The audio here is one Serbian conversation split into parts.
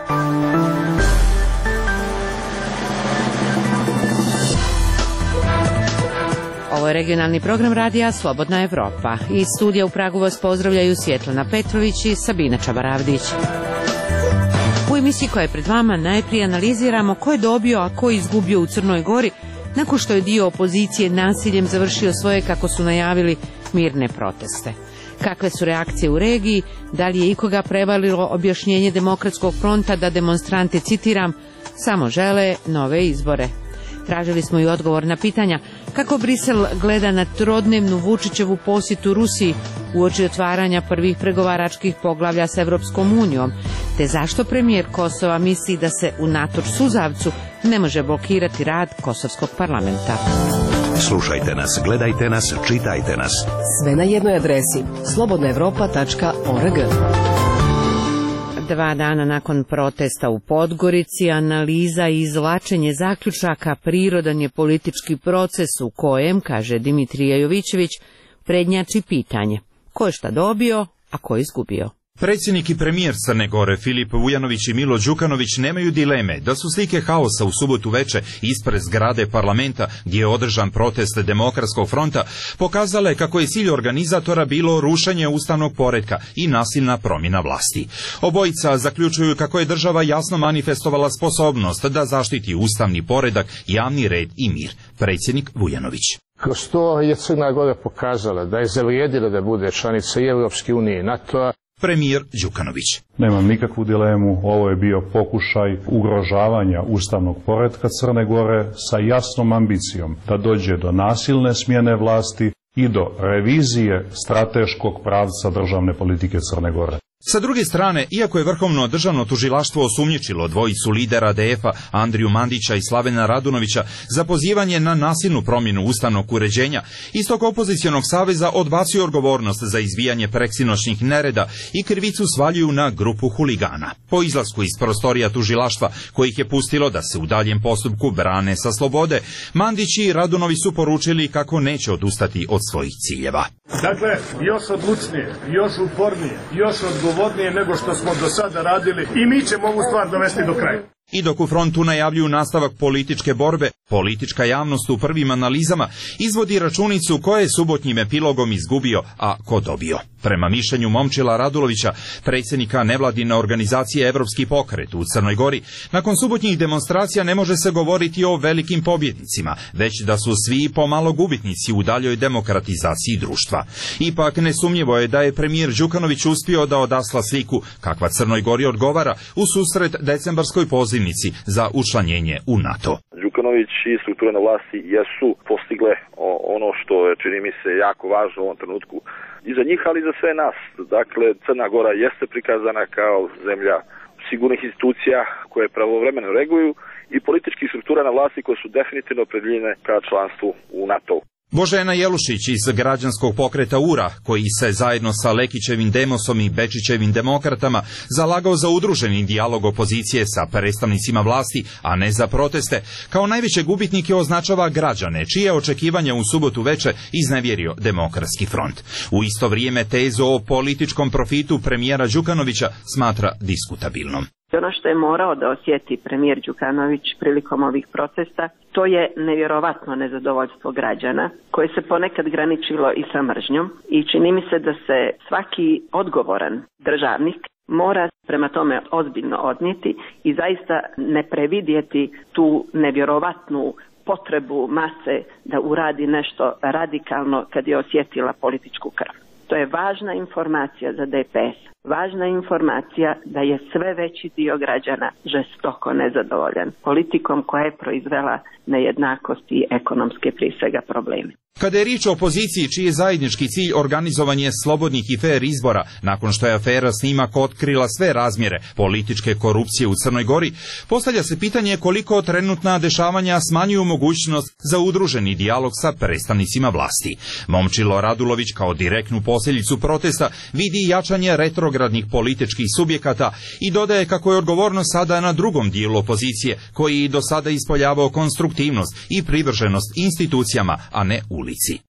Ovo je regionalni program radija Slobodna Evropa. Iz studija u Pragu vas pozdravljaju Svjetlana Petrović i Sabina Čabaravdić. U emisiji koja je pred vama najprije analiziramo ko je dobio, a ko je izgubio u Crnoj Gori nakon što je dio opozicije nasiljem završio svoje, kako su najavili, mirne proteste. Kakve su reakcije u regiji, da li je ikoga prevalilo objašnjenje Demokratskog fronta da demonstranti, citiram, samo žele nove izbore. Tražili smo i odgovor na pitanja kako Brisel gleda na trodnevnu Vučićevu posjetu Rusiji uoči otvaranja prvih pregovaračkih poglavlja s Evropskom unijom, te zašto premijer Kosova misli da se unatoč suzavcu ne može blokirati rad kosovskog parlamenta. Slušajte nas, gledajte nas, čitajte nas. Sve na jednoj adresi slobodnaevropa.org. 2 dana nakon protesta u Podgorici, analiza i izvlačenje zaključaka prirodan je politički proces u kojem, kaže Dimitrije Jovićević, prednjači pitanje ko je šta dobio, a ko je izgubio. Predsjednik i premijer Crne Gore Filip Vujanović i Milo Đukanović nemaju dileme da su slike haosa u subotu veče ispred zgrade parlamenta gdje je održan protest Demokratskog fronta pokazale kako je cilj organizatora bilo rušenje ustavnog poretka i nasilna promjena vlasti. Obojica zaključuju kako je država jasno manifestovala sposobnost da zaštiti ustavni poredak, javni red i mir. Predsjednik Vujanović. Kroz to je Crna Gora pokazala da je zavrijedila da bude članica i Europske unije i NATO-a. Premijer Đukanović. Nemam nikakvu dilemu, ovo je bio pokušaj ugrožavanja ustavnog poretka Crne Gore sa jasnom ambicijom da dođe do nasilne smjene vlasti i do revizije strateškog pravca državne politike Crne Gore. Sa druge strane, iako je Vrhovno državno tužilaštvo osumnjičilo dvojicu lidera DF-a Andriju Mandića i Slavena Radunovića za pozivanje na nasilnu promjenu ustavnog uređenja, istog opozicionog saveza odbacio odgovornost za izbijanje preksinoćnih nereda i krivicu svaljuju na grupu huligana. Po izlasku iz prostorija tužilaštva, kojih je pustilo da se u daljem postupku brane sa slobode, Mandić i Radunović su poručili kako neće odustati od svojih ciljeva. Dakle, još odlučnije, još upornije, još odgovornije nego što smo do sada radili i mi ćemo ovu stvar dovesti do kraja. I dok u frontu najavljuju nastavak političke borbe, politička javnost u prvim analizama izvodi računicu ko je subotnjim epilogom izgubio, a ko dobio. Prema mišljenju Momčila Radulovića, predsjednika nevladine organizacije Evropski pokret u Crnoj Gori, nakon subotnjih demonstracija ne može se govoriti o velikim pobjednicima, već da su svi pomalo gubitnici u daljoj demokratizaciji društva. Ipak nesumnjivo je da je premijer Đukanović uspio da odasla sliku kakva Crnoj Gori odgovara u susret decembarskoj pozivnici za učlanjenje u NATO. Đukanović i strukture na vlasti jesu postigle ono što je, čini mi se, jako važno u ovom trenutku i za njih, ali i za sve nas. Dakle, Crna Gora jeste prikazana kao zemlja sigurnih institucija koje pravovremeno reaguju i političkih struktura na vlasti koje su definitivno opredeljene ka članstvu u NATO. Božena Jelušić iz građanskog pokreta URA, koji se zajedno sa Lekićevim Demosom i Bečićevim demokratama zalagao za udruženi dijalog opozicije sa predstavnicima vlasti, a ne za proteste, kao najveće gubitnike označava građane, čije očekivanja u subotu veče iznevjerio Demokratski front. U isto vrijeme tezu o političkom profitu premijera Đukanovića smatra diskutabilnom. Ono što je morao da osjeti premijer Đukanović prilikom ovih protesta, to je nevjerovatno nezadovoljstvo građana, koje se ponekad graničilo i sa mržnjom i čini mi se da se svaki odgovoran državnik mora prema tome ozbiljno odnijeti i zaista ne previdjeti tu nevjerovatnu potrebu mase da uradi nešto radikalno kad je osjetila političku krv. To je važna informacija za DPS. Važna informacija da je sve veći dio građana žestoko nezadovoljan politikom koja je proizvela nejednakosti i ekonomske prije svega probleme. Kada je riječ o opoziciji čiji je zajednički cilj organizovanje slobodnih i fer izbora, nakon što je afera Snimak otkrila sve razmjere političke korupcije u Crnoj Gori, postavlja se pitanje koliko trenutna dešavanja smanjuju mogućnost za udruženi dijalog sa predstavnicima vlasti. Momčilo Radulović kao direktnu posljedicu protesta vidi jačanje retrogradnih političkih subjekata i dodaje kako je odgovornost sada na drugom dijelu opozicije, koji i do sada ispoljavao konstruktivnost i privrženost institucijama, a ne ulici. Ulica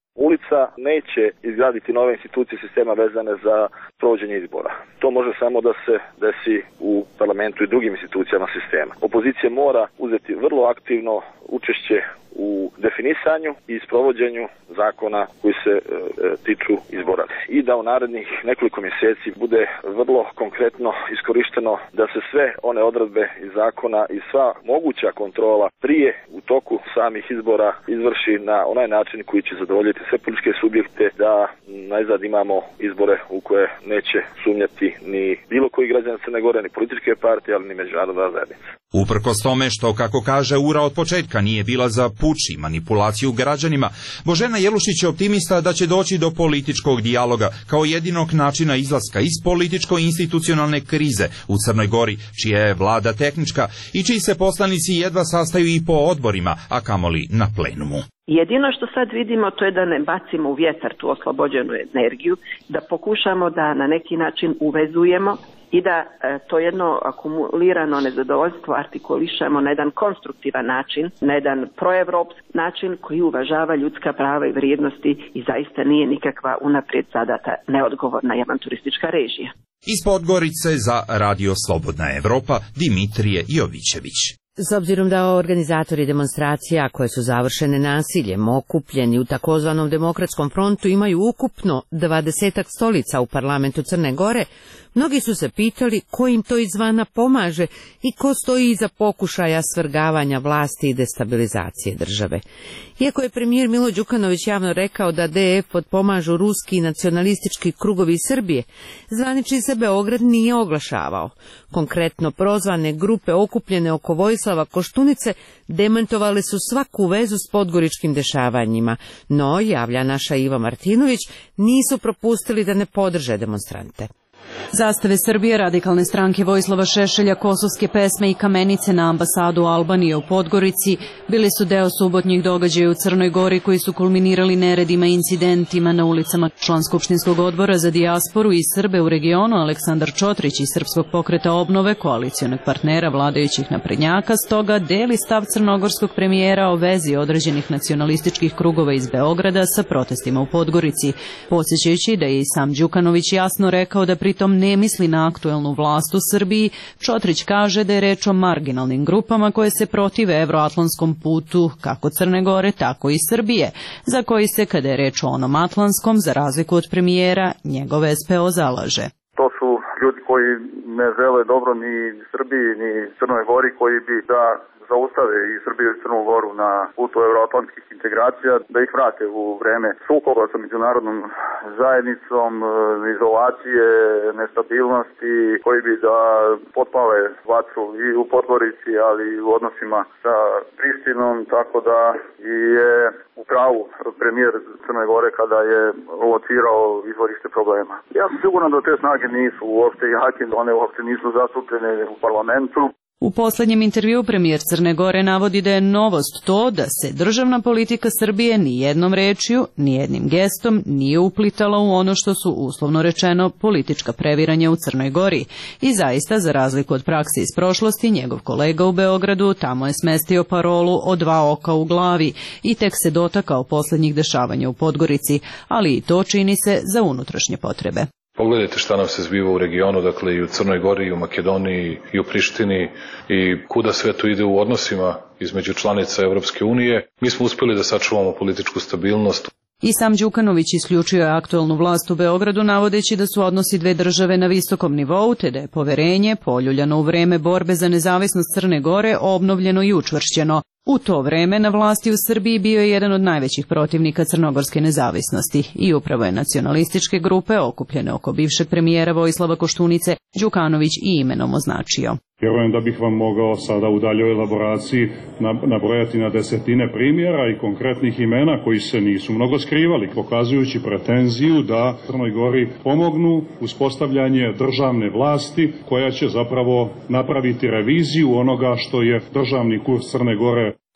zajednica neće izgraditi nove institucije sistema vezane za provođenje izbora. To može samo da se desi u parlamentu i drugim institucijama sistema. Opozicija mora uzeti vrlo aktivno učešće u definisanju i sprovođenju zakona koji se tiču izbora. I da u narednih nekoliko mjeseci bude vrlo konkretno iskorišteno da se sve one odredbe iz zakona i sva moguća kontrola prije u toku samih izbora izvrši na onaj način koji će zadovoljiti sve političke subjekte, da najzad imamo izbore u koje neće sumnjati ni bilo koji građan Crne Gore, ni političke partije, ali ni međunarodna zajednica. Uprkos tome što, kako kaže Ura, od početka nije bila za puč i manipulaciju građanima, Božena Jelušić je optimista da će doći do političkog dijaloga kao jedinog načina izlaska iz političko-institucionalne krize u Crnoj Gori, čija je vlada tehnička i čiji se poslanici jedva sastaju i po odborima, a kamoli na plenumu. Jedino što sad vidimo to je da ne bacimo u vjetar tu oslobođenu energiju, da pokušamo da na neki način uvezujemo i da to jedno akumulirano nezadovoljstvo artikulišemo na jedan konstruktivan način, na jedan proevropski način koji uvažava ljudska prava i vrijednosti i zaista nije nikakva unaprijed zadata neodgovorna i avanturistička režija. Iz Podgorice za Radio Slobodna Evropa, Dimitrije Jovićević. S obzirom da organizatori demonstracija koje su završene nasiljem, okupljeni u takozvanom Demokratskom frontu, imaju ukupno 20 stolica u parlamentu Crne Gore, mnogi su se pitali ko im to izvana pomaže i ko stoji iza pokušaja svrgavanja vlasti i destabilizacije države. Iako je premijer Milo Đukanović javno rekao da DF potpomažu ruski i nacionalistički krugovi Srbije, zvanični se Beograd nije oglašavao. Konkretno prozvane grupe okupljene oko Vojislava Koštunice demantovale su svaku vezu s podgoričkim dešavanjima, no, javlja naša Iva Martinović, nisu propustili da ne podrže demonstrante. Zastave Srbije, radikalne stranke Vojislava Šešelja, kosovske pesme i kamenice na ambasadu Albanije u Podgorici bili su deo subotnjih događaja u Crnoj Gori koji su kulminirali neredima i incidentima na ulicama. Član Skupštinskog odbora za dijasporu i Srbe u regionu Aleksandar Čotrić iz Srpskog pokreta obnove, koalicionog partnera vladajućih naprednjaka, stoga deli stav crnogorskog premijera o vezi određenih nacionalističkih krugova iz Beograda sa protestima u Podgorici, podsjećajući da je i sam Đukanović jasno rekao da pritom ne misli na aktuelnu vlast u Srbiji. Čotrić kaže da je reč o marginalnim grupama koje se protive evroatlanskom putu kako Crne Gore, tako i Srbije, za koji se, kada je reč o onom atlanskom, za razliku od premijera, njegov SPO zalaže. To su ljudi koji ne žele dobro ni Srbiji, ni Crnoj Gori, koji bi da zaustave i Srbiju i Crnu Goru na putu evroatlantskih integracija, da ih vrate u vreme sukoba sa međunarodnom zajednicom, izolacije, nestabilnosti, koji bi da potpale vatru i u Podgorici, ali i u odnosima sa Prištinom, tako da je u pravu premijer Crne Gore kada je locirao izvorište problema. Ja sam siguran da te snage nisu uopšte jake, one uopšte nisu zastupljene u parlamentu. U poslednjem intervju premijer Crne Gore navodi da je novost to da se državna politika Srbije ni jednom rečju, ni jednim gestom nije uplitala u ono što su, uslovno rečeno, politička previranja u Crnoj Gori. I zaista, za razliku od prakse iz prošlosti, njegov kolega u Beogradu tamo je smestio parolu o 2 oka u glavi i tek se dotakao poslednjih dešavanja u Podgorici, ali i to čini se za unutrašnje potrebe. Pogledajte šta nam se zbiva u regionu, dakle i u Crnoj Gori, i u Makedoniji, i u Prištini, i kuda sve to ide u odnosima između članica Evropske unije. Mi smo uspeli da sačuvamo političku stabilnost. I sam Đukanović isključio je aktuelnu vlast u Beogradu, navodeći da su odnosi dve države na visokom nivou, te da je poverenje, poljuljano u vreme borbe za nezavisnost Crne Gore, obnovljeno i učvršćeno. U to vreme na vlasti u Srbiji bio je jedan od najvećih protivnika crnogorske nezavisnosti i upravo je nacionalističke grupe okupljene oko bivšeg premijera Vojislava Koštunice Đukanović i imenom označio. Vjerujem da bih vam mogao sada u daljoj elaboraciji nabrojati na desetine primjera i konkretnih imena koji se nisu mnogo skrivali, pokazujući pretenziju da Crnoj Gori pomognu uspostavljanje državne vlasti koja će zapravo napraviti reviziju onoga što je državni kurs Crne Gore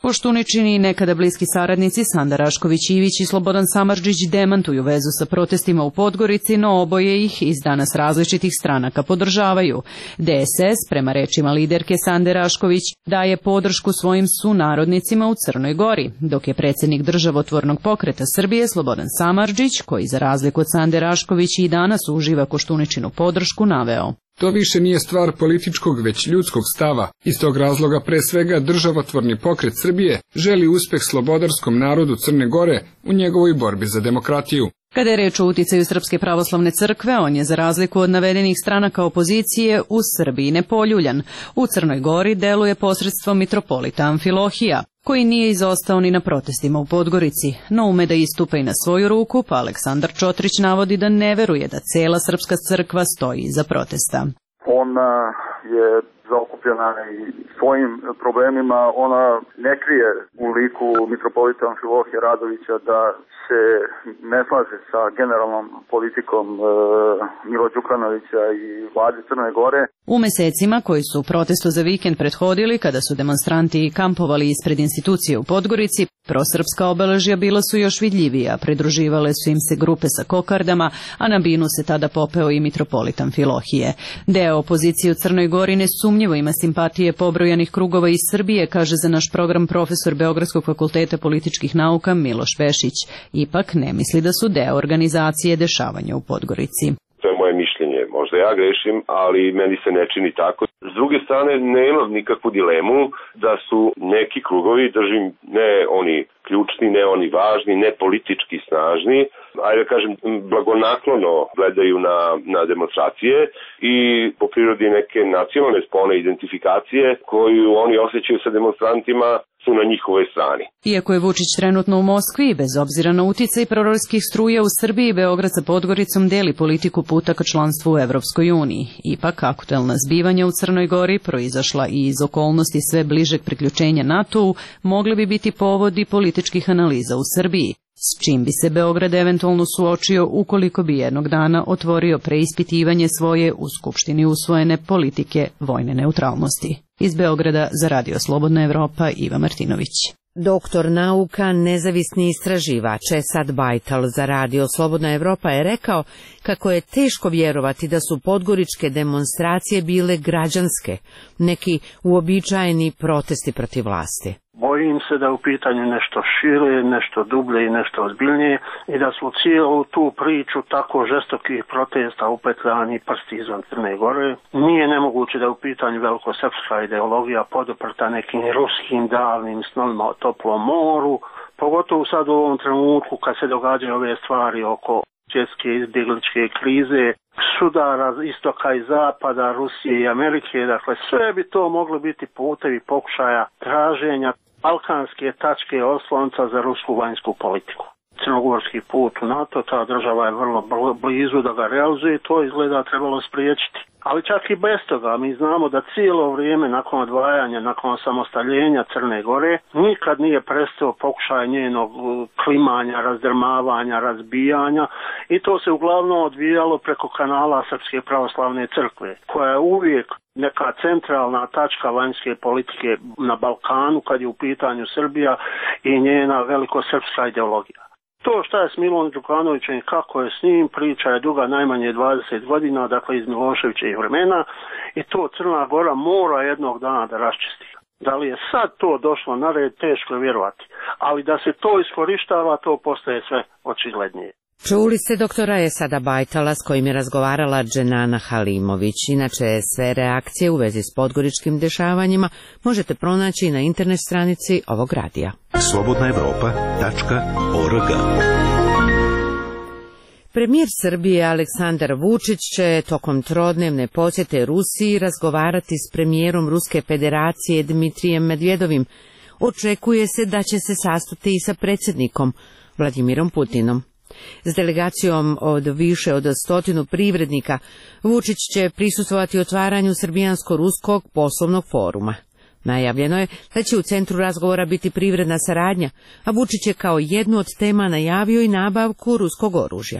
Koštuničini i nekada bliski saradnici Sanda Rašković-Ivić i Slobodan Samardžić demantuju vezu sa protestima u Podgorici, no oboje ih iz danas različitih stranaka podržavaju. DSS, prema rečima liderke Sande Rašković, daje podršku svojim sunarodnicima u Crnoj Gori, dok je predsjednik Državotvornog pokreta Srbije Slobodan Samardžić, koji za razliku od Sande Rašković i danas uživa Koštuničinu podršku, naveo: To više nije stvar političkog, već ljudskog stava. Iz tog razloga pre svega Državotvorni pokret Srbije želi uspeh slobodarskom narodu Crne Gore u njegovoj borbi za demokratiju. Kada je reč o uticaju Srpske pravoslavne crkve, on je za razliku od navedenih stranaka opozicije u Srbiji nepoljuljan. U Crnoj Gori deluje posredstvom mitropolita Amfilohija, koji nije izostao ni na protestima u Podgorici, no ume da istupa i na svoju ruku, pa Aleksandar Čotrić navodi da ne veruje da cela srpska crkva stoji iza protesta. Ona je zaokupljena i svojim problemima, ona ne krije u liku mitropolita Amfilohija Radovića da se ne slaže sa generalnom politikom Mila Đukanovića i vlade Crne Gore. U mesecima koji su protestu za vikend prethodili, kada su demonstranti kampovali ispred institucije u Podgorici, prosrpska obeležja bila su još vidljivija, pridruživale su im se grupe sa kokardama, a na binu se tada popeo i mitropolit Amfilohije. Deo opozicije u Crnoj Gori nesumnjivo ima simpatije pobrojanih krugova iz Srbije, kaže za naš program profesor Beogradskog fakulteta političkih nauka Miloš Vešić. Ipak ne misli da su deo organizacije dešavanja u Podgorici. To je moje mišljenje, možda ja grešim, ali meni se ne čini tako. S druge strane, nemam nikakvu dilemu da su neki krugovi, držim, ne oni ključni, ne oni važni, ne politički snažni, ajde da kažem, blagonaklono gledaju na demonstracije i po prirodi neke nacionalne spone identifikacije koju oni osjećaju sa demonstrantima su na njihovoj strani. Iako je Vučić trenutno u Moskvi, bez obzira na uticaj prorojskih struja u Srbiji, Beograd sa Podgoricom deli politiku puta ka članstvu u Evropskoj uniji. Ipak, aktuelna zbivanja u Crnoj Gori, proizašla i iz okolnosti sve bližeg priključenja NATO-u, mogli bi biti povodi političkih analiza u Srbiji, s čim bi se Beograd eventualno suočio ukoliko bi jednog dana otvorio preispitivanje svoje u Skupštini usvojene politike vojne neutralnosti. Iz Beograda za Radio Slobodna Evropa, Iva Martinović. Doktor nauka, nezavisni istraživač Esad Bajtal za Radio Slobodna Evropa je rekao kako je teško vjerovati da su podgoričke demonstracije bile građanske, neki uobičajeni protesti protiv vlasti. Bojim se da je u pitanju nešto šire, nešto dublje i nešto ozbiljnije i da su cijelu tu priču tako žestokih protesta upetljani prsti izvan Crne Gore. Nije nemoguće da je u pitanju velikosrpska ideologija poduprta nekim ruskim davnim snovima o toplom moru, pogotovo sad u ovom trenutku kad se događaju ove stvari oko svjetske izbjegličke krize, sudara istoka i zapada, Rusije i Amerike, dakle sve bi to mogli biti putevi pokušaja traženja balkanske tačke oslonca za rusku vanjsku politiku. Crnogorski put u NATO, ta država je vrlo blizu da ga realizuje i to izgleda trebalo spriječiti. Ali čak i bez toga mi znamo da cijelo vrijeme nakon odvajanja, nakon samostaljenja Crne Gore, nikad nije prestao pokušaj njenog klimanja, razdrmavanja, razbijanja i to se uglavnom odvijalo preko kanala Srpske pravoslavne crkve, koja je uvijek neka centralna tačka vanjske politike na Balkanu kad je u pitanju Srbija i njena velikosrpska ideologija. To šta je s Milom Đukanovićem i kako je s njim, priča je duga najmanje 20 godina, dakle iz Miloševićevih vremena i to Crna Gora mora jednog dana da raščisti. Da li je sad to došlo na red, teško je vjerovati, ali da se to iskorištava, to postaje sve očiglednije. Čuli ste doktora Esada Bajtala s kojim je razgovarala Dženana Halimović. Inače, sve reakcije u vezi s podgoričkim dešavanjima možete pronaći na internet stranici ovog radija. slobodnaevropa.org. Premijer Srbije Aleksandar Vučić će tokom trodnevne posjete Rusiji razgovarati s premijerom Ruske federacije Dmitrijem Medvedovim. Očekuje se da će se sastati i sa predsjednikom Vladimirom Putinom. S delegacijom od više od 100 privrednika Vučić će prisustvovati otvaranju Srbijansko-ruskog poslovnog foruma. Najavljeno je da će u centru razgovora biti privredna saradnja, a Vučić je kao jednu od tema najavio i nabavku ruskog oružja.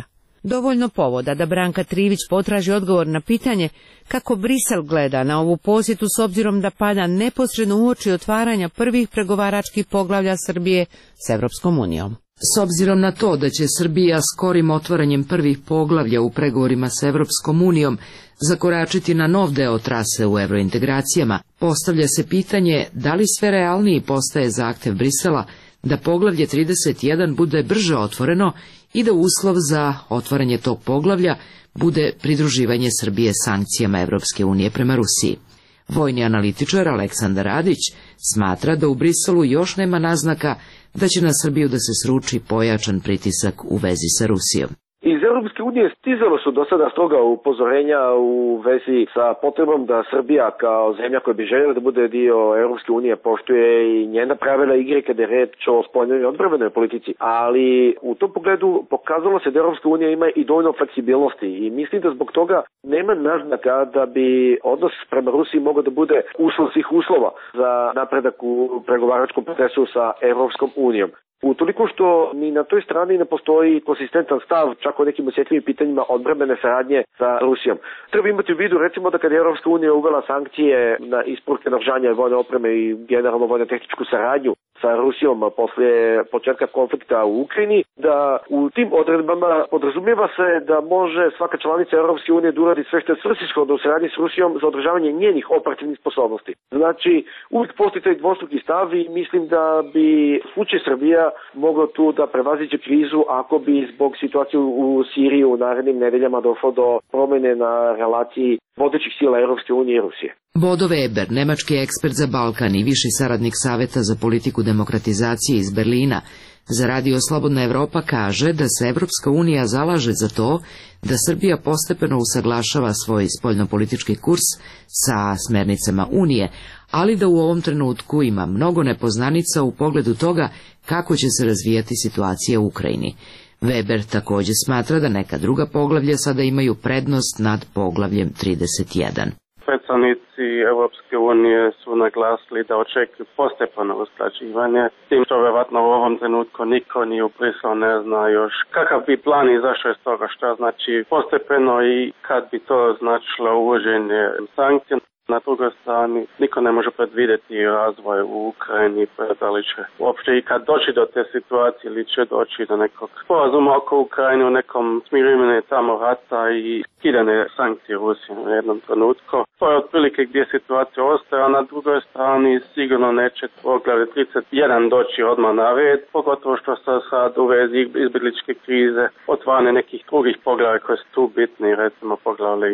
Dovoljno povoda da Branka Trivić potraži odgovor na pitanje kako Brisel gleda na ovu posjetu s obzirom da pada neposredno uoči otvaranja prvih pregovaračkih poglavlja Srbije s Evropskom unijom. S obzirom na to da će Srbija skorim otvaranjem prvih poglavlja u pregovorima s Evropskom unijom zakoračiti na nov deo trase u evrointegracijama, postavlja se pitanje da li sve realniji postaje zahtev Brisela da poglavlje 31 bude brže otvoreno i da uslov za otvaranje tog poglavlja bude pridruživanje Srbije sankcijama Evropske unije prema Rusiji. Vojni analitičar Aleksandar Radić smatra da u Briselu još nema naznaka da će na Srbiju da se sruči pojačan pritisak u vezi sa Rusijom. Iz Europske unije stizalo su do sada stroga upozorenja u vezi sa potrebom da Srbija kao zemlja koja bi željela da bude dio Europske unije poštuje i njena pravila igre kada je reč o spoljnoj i odbrambenoj politici. Ali u tom pogledu pokazalo se da Europska unija ima i dovoljno fleksibilnosti i mislim da zbog toga nema naznaka da bi odnos prema Rusiji mogao da bude uslov svih uslova za napredak u pregovaračkom procesu sa Europskom unijom. Utoliko što ni na toj strani ne postoji konsistentan stav čak o nekim osjetljivim pitanjima odbrambene saradnje sa Rusijom. Treba imati u vidu recimo da kada je Europska unija uvela sankcije na isporuke naoružanja i vojne opreme i generalno vojno-tehničku saradnju sa Rusijom poslije početka konflikta u Ukrajini, da u tim odredbama podrazumijeva se da može svaka članica Europske unije da uradi sve što je svrsishodno u saradnji s Rusijom za održavanje njenih operativnih sposobnosti. Znači, uvijek postoji taj dvostruki stav i mislim da bi slučaj Srbija mogao tu da prevaziđe krizu ako bi zbog situacije u Siriji u narednim nedeljama došlo do promjene na relaciji vodećih sila Europske unije i Rusije. Bodo Weber, nemački ekspert za Balkan i viši saradnik Saveta za politiku demokratizacije iz Berlina, za Radio Slobodna Evropa kaže da se Evropska unija zalaže za to da Srbija postepeno usaglašava svoj spoljnopolitički kurs sa smernicama Unije, ali da u ovom trenutku ima mnogo nepoznanica u pogledu toga kako će se razvijati situacija u Ukrajini. Weber također smatra da neka druga poglavlja sada imaju prednost nad poglavljem 31. Predstavnici Europske unije su naglasili da očekuju postepeno usklađivanje, tim što vjerovatno u ovom trenutku niko ni u Briselu ne zna još kakav bi plan izašao iz toga, što znači postepeno i kad bi to značilo uvođenje sankcija. Na drugoj strani niko ne može predvidjeti razvoj u Ukrajini, da li će uopšte i kad doći do te situacije ili će doći do nekog sporazuma oko Ukrajine u nekom smirivanje tamo rata i skidane sankcije Rusije u jednom trenutku. To je otprilike gdje situacija ostaje, a na drugoj strani sigurno neće poglavlje 31 doći odmah na red, pogotovo što se sad u vezi izbjegličke krize otvarane nekih drugih poglavlja koje su tu bitni, recimo poglavlje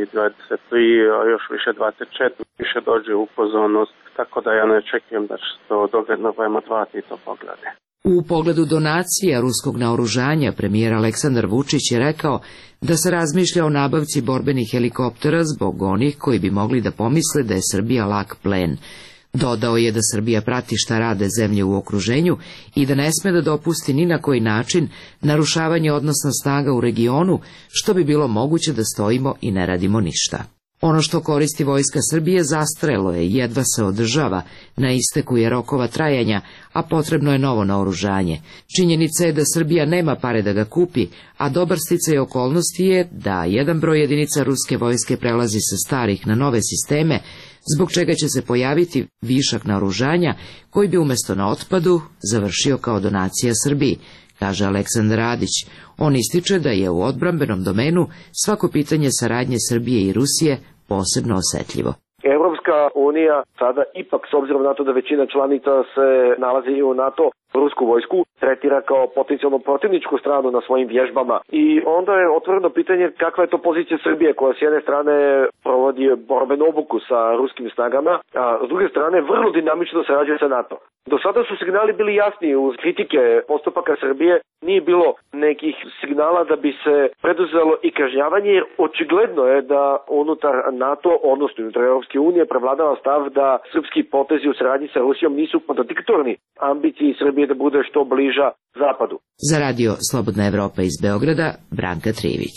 23, a još više 24. više dođe u pozornost, tako da ja ne očekujem da će se to dogledno vreme otvarati to poglavlje. U pogledu donacija ruskog naoružanja premijer Aleksandar Vučić je rekao da se razmišlja o nabavci borbenih helikoptera zbog onih koji bi mogli da pomisle da je Srbija lak plen. Dodao je da Srbija prati šta rade zemlje u okruženju i da ne sme da dopusti ni na koji način narušavanje odnosa snaga u regionu, što bi bilo moguće da stojimo i ne radimo ništa. Ono što koristi vojska Srbije zastarelo je, jedva se održava, na isteku je rokova trajanja, a potrebno je novo naoružanje. Činjenica je da Srbija nema pare da ga kupi, a dobar sticaj okolnosti je da jedan broj jedinica ruske vojske prelazi sa starih na nove sisteme, zbog čega će se pojaviti višak naoružanja koji bi umjesto na otpadu završio kao donacija Srbiji, kaže Aleksandar Radić. On ističe da je u odbrambenom domenu svako pitanje saradnje Srbije i Rusije posebno osjetljivo. Europska unija sada ipak, s obzirom na to da većina članica se nalazi u NATO, rusku vojsku tretira kao potencijalno protivničku stranu na svojim vježbama. I onda je otvoreno pitanje kakva je to pozicija Srbije koja s jedne strane provodi borbenu obuku sa ruskim snagama, a s druge strane vrlo dinamično sarađuje sa NATO. Do sada su signali bili jasni uz kritike postupaka Srbije, nije bilo nekih signala da bi se preduzelo i kažnjavanje, jer očigledno je da unutar NATO, odnosno unutar Europske unije, prevladava stav da srpski potezi u saradnji sa Rusijom nisu kontradiktorni ambiciji Srbije da bude što bliža zapadu. Za Radio Slobodna Evropa iz Beograda, Branka Trivić.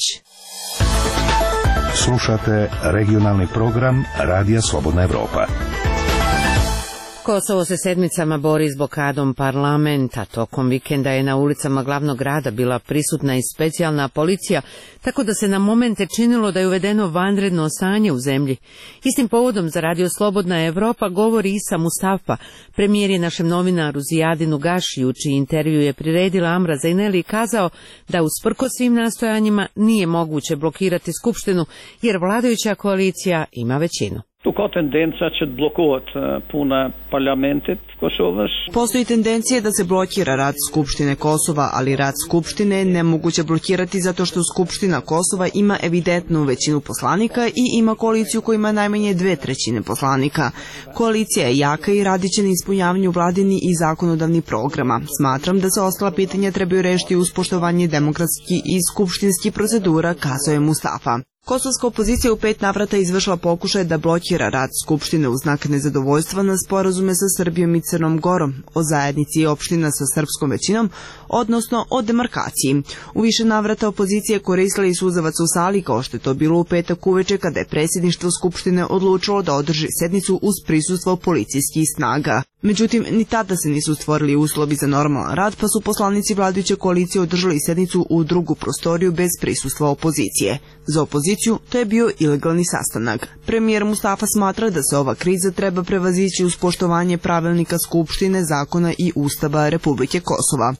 Slušate regionalni program Radija Slobodna Evropa. Kosovo se sedmicama bori s blokadom parlamenta. Tokom vikenda je na ulicama glavnog grada bila prisutna i specijalna policija, tako da se na momente činilo da je uvedeno vanredno stanje u zemlji. Istim povodom za Radio Slobodna Evropa govori Isa Mustafa. Premijer je našem novinaru Zijadinu Gašiju, čiji intervju je priredila Amra Zajneli, kazao da usprkos svim nastojanjima nije moguće blokirati skupštinu, jer vladajuća koalicija ima većinu. Postoji tendencija da se blokira rad Skupštine Kosova, ali rad Skupštine je nemoguće blokirati zato što Skupština Kosova ima evidentnu većinu poslanika i ima koaliciju koja ima najmanje 2/3 poslanika. Koalicija je jaka i radit će na ispunjavanju vladini i zakonodavnih programa. Smatram da se ostala pitanja trebaju rešiti uz poštovanje demokratskih i skupštinskih procedura, kazao je Mustafa. Kosovska opozicija u 5 navrata izvršila pokušaj da blokira rad Skupštine u znak nezadovoljstva na sporazume sa Srbijom i Crnom Gorom, o zajednici opština sa srpskom većinom, odnosno o demarkaciji. U više navrata opozicija koristila i suzavac u sali, kao što je to bilo u petak uveče kada je predsjedništvo Skupštine odlučilo da održi sednicu uz prisustvo policijskih snaga. Međutim, ni tada se nisu stvorili uslovi za normalan rad, pa su poslanici vladajuće koalicije održali sednicu u drugu prostoriju bez prisustva opozicije. Za opoziciju to je bio ilegalni sastanak. Premijer Mustafa smatra da se ova kriza treba prevazići uz poštovanje pravilnika Skupštine, zakona i Ustava Republike Kosova.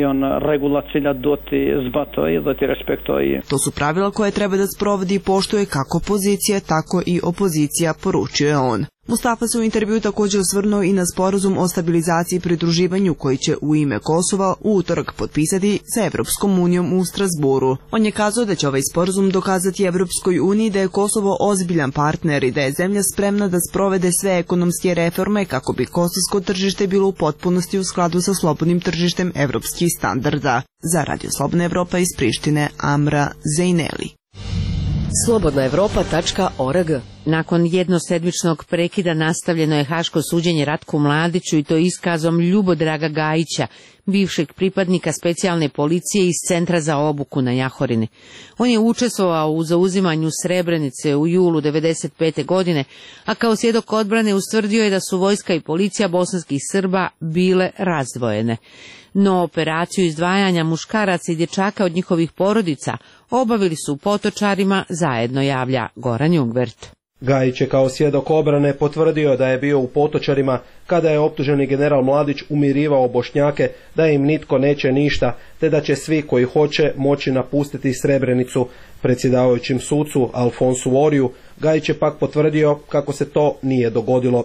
To su pravila koje treba da sprovodi i poštuje kako pozicija, tako i opozicija, poručio je on. Mustafa se u intervju također osvrnuo i na sporazum o stabilizaciji i pridruživanju koji će u ime Kosova u utorak potpisati sa Evropskom unijom u Strasburu. On je kazao da će ovaj sporazum dokazati Evropskoj uniji da je Kosovo ozbiljan partner i da je zemlja spremna da sprovede sve ekonomske reforme kako bi kosovsko tržište bilo u potpunosti u skladu sa slobodnim tržištem evropskih standarda. Za Radio Slobodna Evropa iz Prištine, Amra Zajneli. slobodnaevropa.org. Nakon jednosedmičnog prekida nastavljeno je haško suđenje Ratku Mladiću i to iskazom Ljubodraga Gajića, bivšeg pripadnika specijalne policije iz Centra za obuku na Jahorini. On je učestvovao u zauzimanju Srebrenice u julu 1995. godine, a kao svjedok odbrane ustvrdio je da su vojska i policija bosanskih Srba bile razdvojene. No operaciju izdvajanja muškaraca i dječaka od njihovih porodica obavili su u Potočarima, zajedno javlja Goran Jungvert. Gajić je kao svjedok obrane potvrdio da je bio u Potočarima kada je optuženi general Mladić umirivao Bošnjake da im nitko neće ništa, te da će svi koji hoće moći napustiti Srebrenicu. Predsjedavajućim sucu Alfonsu Oriju Gajić je pak potvrdio kako se to nije dogodilo.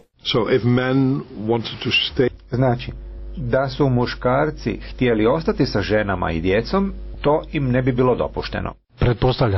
Znači, da su muškarci htjeli ostati sa ženama i djecom, to im ne bi bilo dopušteno. Pretpostavljam.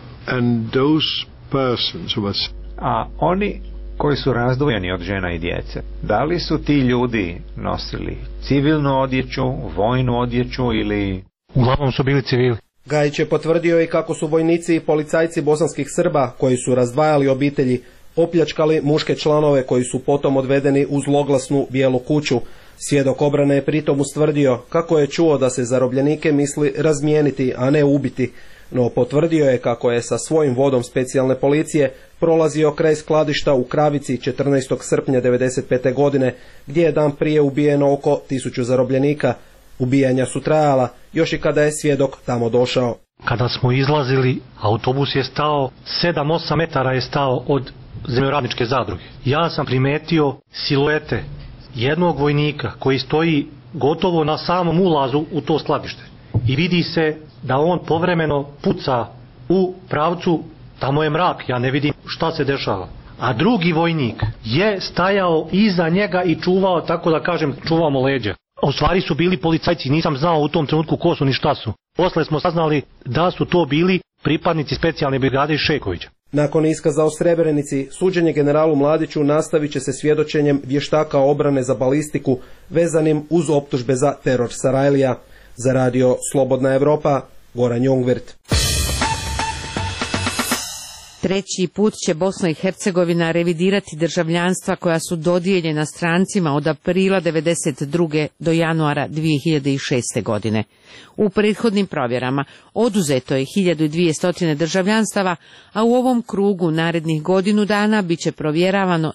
A oni koji su razdvojeni od žena i djece, da li su ti ljudi nosili civilnu odjeću, vojnu odjeću ili... Uglavnom su bili civili. Gajić je potvrdio i kako su vojnici i policajci bosanskih Srba, koji su razdvajali obitelji, opljačkali muške članove koji su potom odvedeni u zloglasnu Bijelu kuću. Svjedok obrane je pritom ustvrdio kako je čuo da se zarobljenike misli razmijeniti, a ne ubiti, no potvrdio je kako je sa svojim vodom specijalne policije prolazio kraj skladišta u Kravici 14. srpnja 1995. godine, gdje je dan prije ubijeno oko 1000 zarobljenika. Ubijanja su trajala još i kada je svjedok tamo došao. Kada smo izlazili, autobus je stao, 7-8 metara je stao od zemljoradničke zadruge. Ja sam primetio siluete jednog vojnika koji stoji gotovo na samom ulazu u to skladište. I vidi se da on povremeno puca u pravcu, tamo je mrak, ja ne vidim šta se dešava. A drugi vojnik je stajao iza njega i čuvao, tako da kažem, čuvao mu leđa. U stvari su bili policajci, nisam znao u tom trenutku ko su ni šta su. Posle smo saznali da su to bili pripadnici specijalne brigade iz Šekovića. Nakon iskaza o Srebrenici, suđenje generalu Mladiću nastavit će se svjedočenjem vještaka obrane za balistiku vezanim uz optužbe za teror Sarajlija. Za Radio Slobodna Evropa, Goran Jungvert. Treći put će Bosna i Hercegovina revidirati državljanstva koja su dodijeljena strancima od aprila 1992. do januara 2006. godine. U prethodnim provjerama oduzeto je 1200 državljanstava, a u ovom krugu narednih godinu dana bit će provjeravano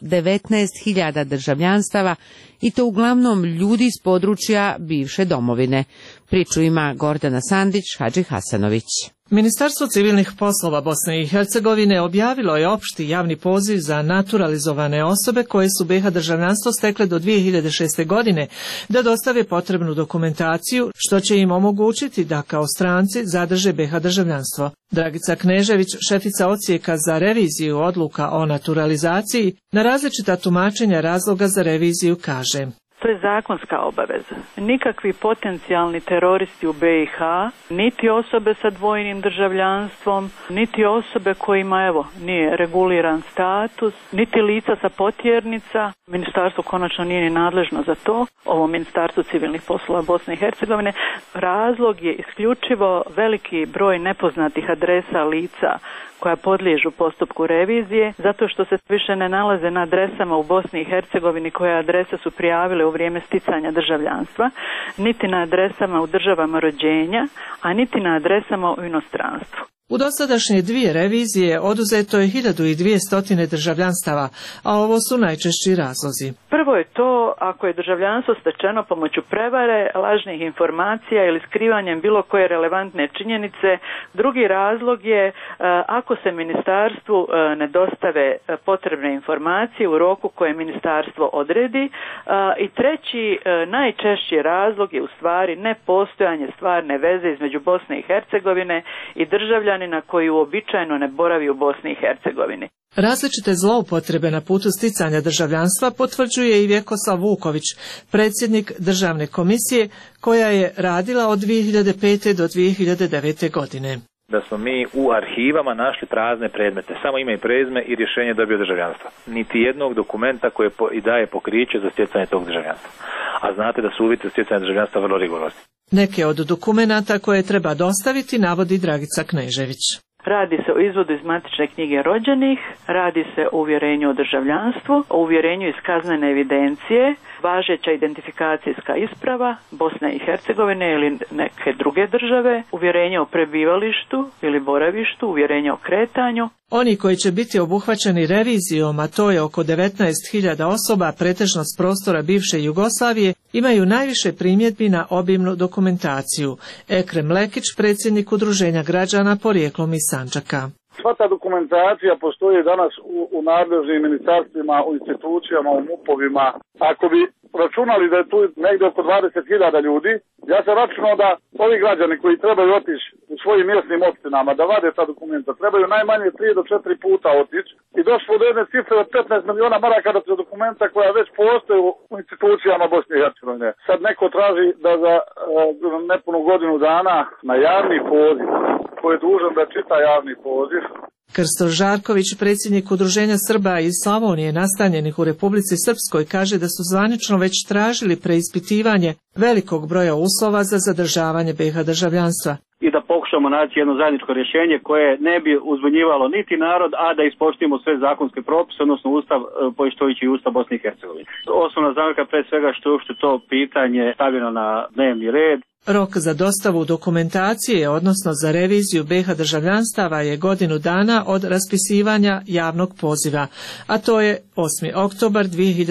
19.000 državljanstava i to uglavnom ljudi iz područja bivše domovine. Priču ima Gordana Sandić, Hadži Hasanović. Ministarstvo civilnih poslova Bosne i Hercegovine objavilo je opšti javni poziv za naturalizovane osobe koje su BiH državljanstvo stekle do 2006. godine da dostave potrebnu dokumentaciju, što će im omogućiti da kao stranci zadrže BiH državljanstvo. Dragica Knežević, šefica odsjeka za reviziju odluka o naturalizaciji, na različita tumačenja razloga za reviziju kaže: To je zakonska obaveza. Nikakvi potencijalni teroristi u BiH, niti osobe sa dvojnim državljanstvom, niti osobe kojima nije reguliran status, niti lica sa potjernica. Ministarstvo konačno nije ni nadležno za to. Ovo Ministarstvo civilnih poslova Bosne i Hercegovine. Razlog je isključivo veliki broj nepoznatih adresa lica koja podliježu postupku revizije, zato što se više ne nalaze na adresama u Bosni i Hercegovini koje adrese su prijavile u vrijeme sticanja državljanstva, niti na adresama u državama rođenja, a niti na adresama u inostranstvu. U dosadašnje 2 revizije oduzeto je 1200 državljanstava, a ovo su najčešći razlozi. Prvo je to ako je državljanstvo stečeno pomoću prevare, lažnih informacija ili skrivanjem bilo koje relevantne činjenice. Drugi razlog je ako se ministarstvu ne dostave potrebne informacije u roku koje ministarstvo odredi. I treći, najčešći razlog je u stvari nepostojanje stvarne veze između Bosne i Hercegovine i državljana na koji uobičajeno ne boravi u Bosni i Hercegovini. Različite zloupotrebe na putu sticanja državljanstva potvrđuje i Vjekoslav Vuković, predsjednik Državne komisije koja je radila od 2005. do 2009. godine. Da smo mi u arhivama našli prazne predmete, samo ime i prezime i rješenje dobio državljanstva. Niti jednog dokumenta koje i daje pokriće za stjecanje tog državljanstva. A znate da su uvjeti za stjecanje državljanstva vrlo rigorozni. Neke od dokumenata koje treba dostaviti navodi Dragica Knežević. Radi se o izvodu iz matične knjige rođenih, radi se o uvjerenju o državljanstvu, o uvjerenju iz kaznene evidencije, važeća identifikacijska isprava Bosne i Hercegovine ili neke druge države, uvjerenje o prebivalištu ili boravištu, uvjerenje o kretanju. Oni koji će biti obuhvaćeni revizijom, a to je oko 19.000 osoba, pretežno s prostora bivše Jugoslavije, imaju najviše primjedbi na obimnu dokumentaciju. Ekrem Lekić, predsjednik Udruženja građana porijeklom iz Sandžaka. Sva ta dokumentacija postoji danas u nadležnim ministarstvima, u institucijama, u MUP-ovima. Ako bi računali da je tu negdje oko 20.000 ljudi, ja sam računao da ovi građani koji trebaju otići u svojim mjesnim opštinama da vade ta dokumenta, trebaju najmanje 3 do 4 puta otići i došlo do jedne cifre od 15 miliona maraka za dokumenta koja već postoje u institucijama Bosne i Hercegovine. Sad neko traži da za nepunu godinu dana na javni poziv, ko je dužan da čita javni poziv. Krsto Žarković, predsjednik Udruženja Srba iz Slavonije nastanjenih u Republici Srpskoj, kaže da su zvanično već tražili preispitivanje velikog broja uslova za zadržavanje BiH državljanstva. I da pokušamo naći jedno zajedničko rješenje koje ne bi uzbunjivalo niti narod, a da ispoštujemo sve zakonske propise, odnosno ustav, poštujući Ustav Bosne i Hercegovine. Osnovna zamjerka pre svega što je to pitanje stavljeno na dnevni red. Rok za dostavu dokumentacije, odnosno za reviziju BiH državljanstava, je godinu dana od raspisivanja javnog poziva, a to je 8. oktobar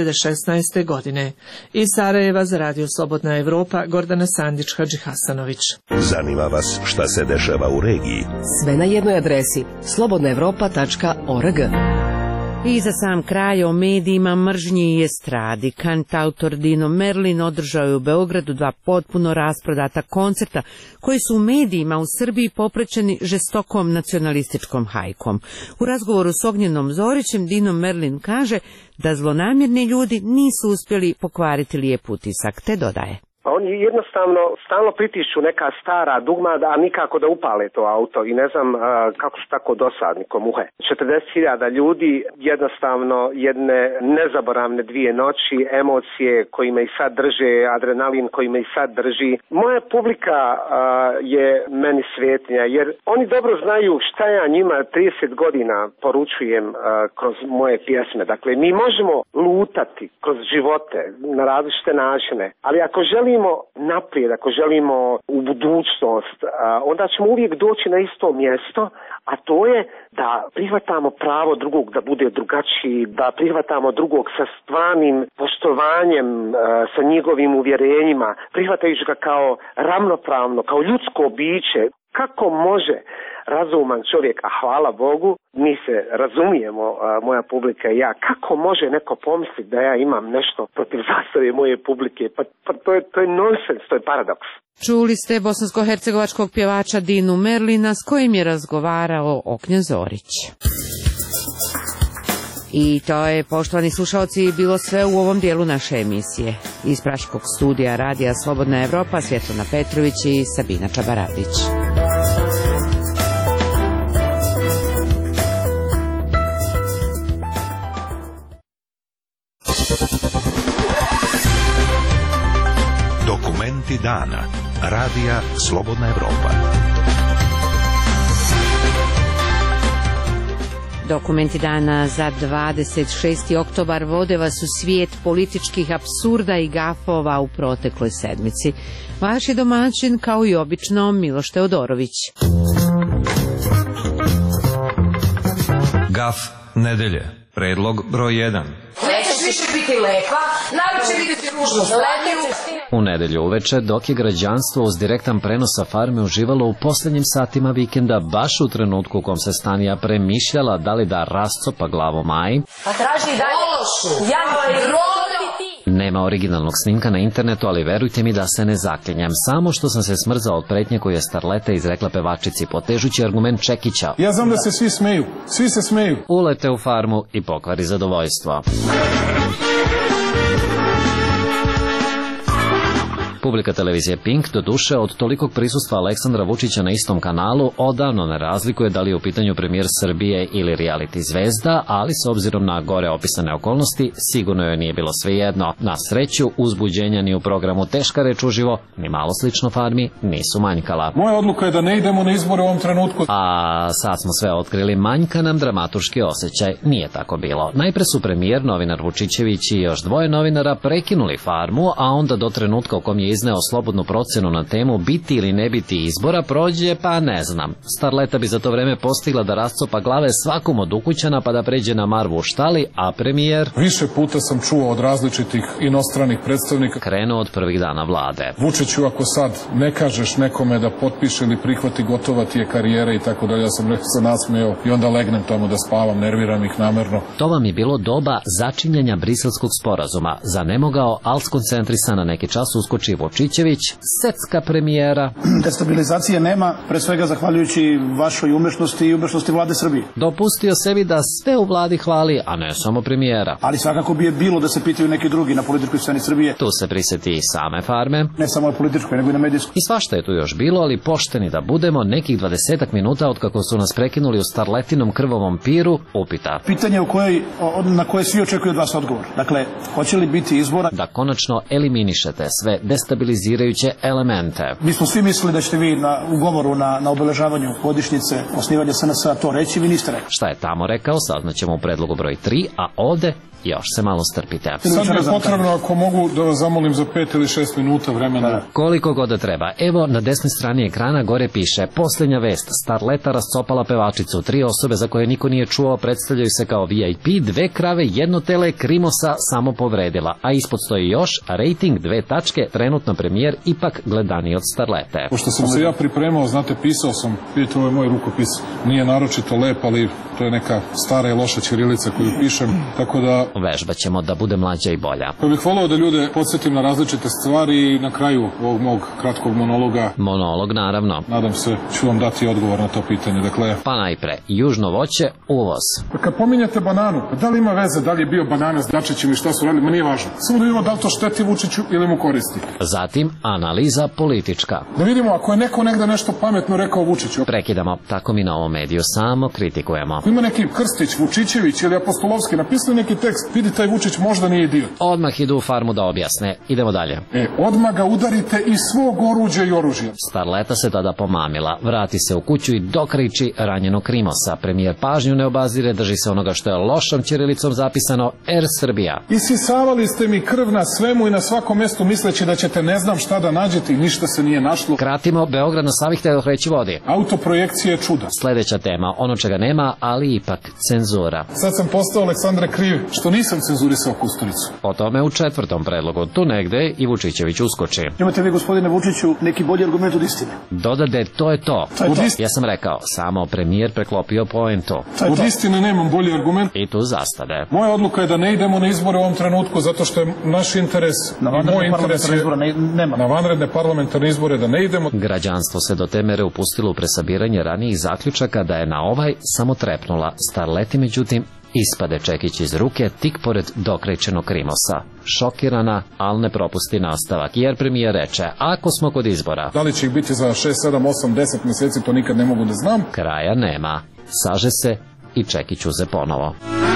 2016. godine. Iz Sarajeva za Radio Slobodna Evropa, Gordana Sandić, Hadži Hasanović. Zanima vas šta se dešava u regiji? Sve na jednoj adresi slobodnaevropa.org. I za sam kraj o medijima, mržnji i estradi. Kantautor Dino Merlin održao je u Beogradu 2 potpuno rasprodata koncerta koji su u medijima u Srbiji popraćeni žestokom nacionalističkom hajkom. U razgovoru s Ognjenom Zorićem Dino Merlin kaže da zlonamjerni ljudi nisu uspjeli pokvariti lijep utisak, te dodaje. Oni jednostavno stalno pritišću neka stara dugma, a nikako da upale to auto i ne znam kako su tako dosadni ko muhe. 40.000 ljudi, jednostavno jedne nezaboravne 2 noći, emocije koji me i sad drže, adrenalin koji me i sad drži. Moja publika je meni svetinja, jer oni dobro znaju šta ja njima 30 godina poručujem kroz moje pjesme. Dakle, mi možemo lutati kroz živote na različite načine, ali ako želimo naprijed, ako želimo u budućnost, onda ćemo uvijek doći na isto mjesto, a to je da prihvatamo pravo drugog da bude drugačiji, da prihvatamo drugog sa stvarnim poštovanjem, sa njegovim uvjerenjima, prihvatajući ga kao ravnopravno, kao ljudsko biće. Kako može razuman čovjek, a hvala Bogu, mi se razumijemo, moja publika i ja, kako može neko pomisliti da ja imam nešto protiv zastave moje publike? Pa to je nonsens, to je paradoks. Čuli ste bosansko-hercegovačkog pjevača Dinu Merlina s kojim je razgovarao Oknja Zorić. I to je, poštovani slušalci, bilo sve u ovom dijelu naše emisije. Iz praškog studija Radija Slobodna Evropa, Svjetlana Petrović i Sabina Čabaradić. Dokumenti dana. Radija Slobodna Evropa. Dokumenti dana za 26. oktobar vode vas u svijet političkih apsurda i gafova u protekloj sedmici. Vaš je domaćin, kao i obično, Miloš Teodorović. Gaf nedelje. Predlog broj 1. Nećeš više biti lepa, naviše vidjeti ružnu sladnju. U nedelju uveče, dok je građanstvo uz direktan prenos sa farme uživalo u posljednjim satima vikenda, baš u trenutku u kom se Stanija premišljala da li da rascopa glavu Maji, Pa traži dalje ološu. nema originalnog snimka na internetu, ali verujte mi da se ne zaklinjem. Samo što sam se smrzao od pretnje koju je Starleta izrekla pevačici, potežući argument Čekića. Ja znam da se svi smeju, svi se smeju. Ulete u farmu i pokvari zadovoljstvo. Publika televizije Pink, doduše od tolikog prisustva Aleksandra Vučića na istom kanalu, odavno ne razlikuje da li je u pitanju premijer Srbije ili reality zvezda, ali s obzirom na gore opisane okolnosti, sigurno joj nije bilo svejedno. Na sreću, uzbuđenja ni u programu Teška reč uživo, ni malo slično farmi, nisu manjkala. Moja odluka je da ne idemo na izbore u ovom trenutku. A sad smo sve otkrili, manjka nam dramaturški osjećaj. Nije tako bilo. Najpre su premijer, novinar Vučićević i još 2 novinara prekinuli farmu, a onda do trenutka u kom je izneo slobodnu procenu na temu biti ili ne biti izbora prođe, pa ne znam. Starleta bi za to vreme postigla da rascopa glave svakom od ukućana pa da pređe na Marvu u štali, a premijer... Više puta sam čuo od različitih inostranih predstavnika. Krenuo od prvih dana vlade. Vučiću, ako sad ne kažeš nekome da potpiše ili prihvati, gotova ti je karijera i tako dalje, ja sam se nasmeo i onda legnem tamo da spavam, nerviram ih namerno. To vam je bilo doba začinjanja Briselskog sporazuma. Zanemogao, al skoncentrisan na neki čas uskoči Vučićević, secka premijera. Destabilizacije nema, pre svega zahvaljujući vašoj umešnosti i umešnosti vlade Srbije. Dopustio sebi da sve u vladi hvali, a ne samo premijera. Ali svakako bi je bilo da se pitaju neki drugi na političkoj sceni Srbije. Tu se prisjeti i same farme. Ne samo na političkoj, nego i na medijskoj. I svašta je tu još bilo, ali pošteni da budemo, nekih 20 minuta od kako su nas prekinuli u Starletinom krvavom piru, upita. Pitanje na koje svi očekuju od vas odgovor. Dakle, hoće li biti izbora? Da konačno eliminišete sve destabilizirajuće elemente. Mi smo svi mislili da ćete vi u govoru na obeležavanju godišnjice osnivanja SNS-a to reći, vi niste rekli. Šta je tamo rekao, saznaćemo u predlogu broj 3, a ovde još se malo strpite. Sad mi je potrebno, ako mogu, da vas zamolim za 5 ili 6 minuta vremena. Koliko god da treba. Evo, na desnoj strani ekrana gore piše: posljednja vest, Starleta rascopala pevačicu, 3 osobe za koje niko nije čuo predstavljaju se kao VIP, 2 krave, 1 tele, Krimosa samo povredila, a ispod stoji još rating 2 tačke, trenutno premijer ipak gledaniji od Starlete. Pošto sam se ja pripremao, znate, pisao sam, vidite, ovo je moj rukopis, nije naročito lep, ali to je neka stara i loša ćirilica koju pišem, tako da vežbat ćemo da bude mlađa i bolja. Pa bih volao da ljude podsjetim na različite stvari i na kraju ovog mog kratkog monologa. Monolog, naravno. Nadam se, ću vam dati odgovor na to pitanje. Dakle, pa najpre, južno voće, uvoz. Pa kad pominjete bananu, pa da li ima veze da li je bio banana s Dačićem i šta su radili, ma nije važno. Samo da vidimo da li to šteti Vučiću ili mu koristi. Zatim, analiza politička. Da vidimo ako je neko negde nešto pametno rekao Vučiću. Prekidamo, tako mi na ovom mediju samo kritikujemo. Ima neki Krstić, Vučićević ili Apostolovski napisali neki tekst, vidi taj Vučić možda nije idiot. Odmah idu u Farmu da objasne. Idemo dalje. Odmah ga udarite iz svog oruđa i oružja. Starleta se tada pomamila, vrati se u kuću i dokriči ranjenog Krimosa. Premijer pažnju ne obazire, drži se onoga što je lošom ćirilicom zapisano Air Srbija. Isisavali ste mi krv na svemu i na svakom mjestu misleći da ćete ne znam šta da nađete i ništa se nije našlo. Kratimo, Beograd na Savi htio reći vodi. Autoprojekcija je čuda. Sljedeća tema, ono čega nema, ali ipak cenzura. Sad sam postao Aleksandre kriv što nisam cenzurisao Kusturicu. O tome u 4. predlogu, tu negde i Vučićević uskoči. Imate vi, gospodine Vučiću, neki bolji argument od istine? Dodade, to je to. Ja sam rekao, samo premijer preklopio poentu. Od istine nemam bolji argument. I tu zastade. Moja odluka je da ne idemo na izbore u ovom trenutku, zato što je naš interes i moj interes je na vanredne parlamentarne izbore da ne idemo. Građanstvo se do te mere upustilo u presabiranje ranijih zaključaka da je na ovaj samo trepnula. Starleti, međutim, ispade čekić iz ruke tik pored dokrećenog Krimosa. Šokirana, ali ne propusti nastavak, jer premijer reče, ako smo kod izbora. Da li će ih biti za 6, 7, 8, 10 mjeseci, to nikad ne mogu da znam. Kraja nema. Saže se i čekić uze ponovo.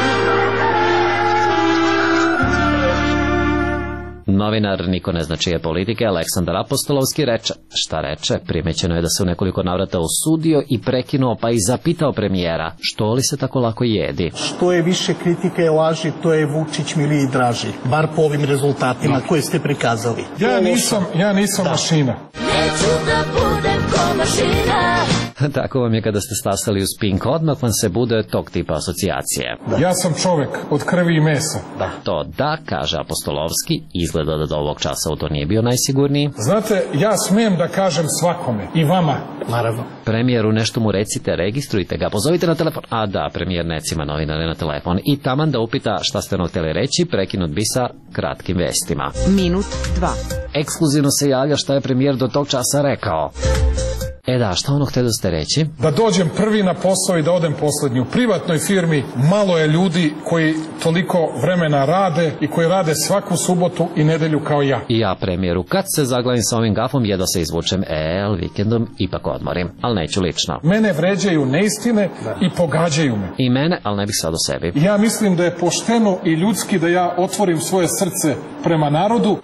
Novinar, niko ne zna čije politike, Aleksandar Apostolovski reče. Šta reče? Primećeno je da se u nekoliko navrata usudio i prekinuo pa i zapitao premijera, što li se tako lako jedi? Što je više kritike i laži, to je Vučić miliji draži. Bar po ovim rezultatima koje ste prikazali. Ja nisam mašina. Neću da budem ko mašina. Tako vam je kada ste stasali uz Pink, odmah vam se bude tog tipa asocijacije. Ja sam čovek od krvi i mesa. To da, kaže Apostolovski, izgleda da do ovog časa u to nije bio najsigurniji. Znate, ja smijem da kažem svakome, i vama. Naravno. Premijeru, nešto mu recite, registrujte ga, pozovite na telefon. A da, premijer necima novinare na telefon. I taman da upita šta ste ono htjeli reći, prekinut bi sa kratkim vestima. Minut 2. Ekskluzivno se javlja šta je premijer do tog časa rekao. Da, šta ono htjeli ste reći? Da dođem prvi na posao i da odem poslednji. U privatnoj firmi malo je ljudi koji toliko vremena rade i koji rade svaku subotu i nedelju kao ja. I ja, premijeru, kad se zaglavim sa ovim gafom, jedva se izvučem, vikendom ipak odmorim, ali neću lično. Mene vređaju neistine i pogađaju me. I mene, ali ne bih sad o sebi. Ja mislim da je pošteno i ljudski da ja otvorim svoje srce prema narodu.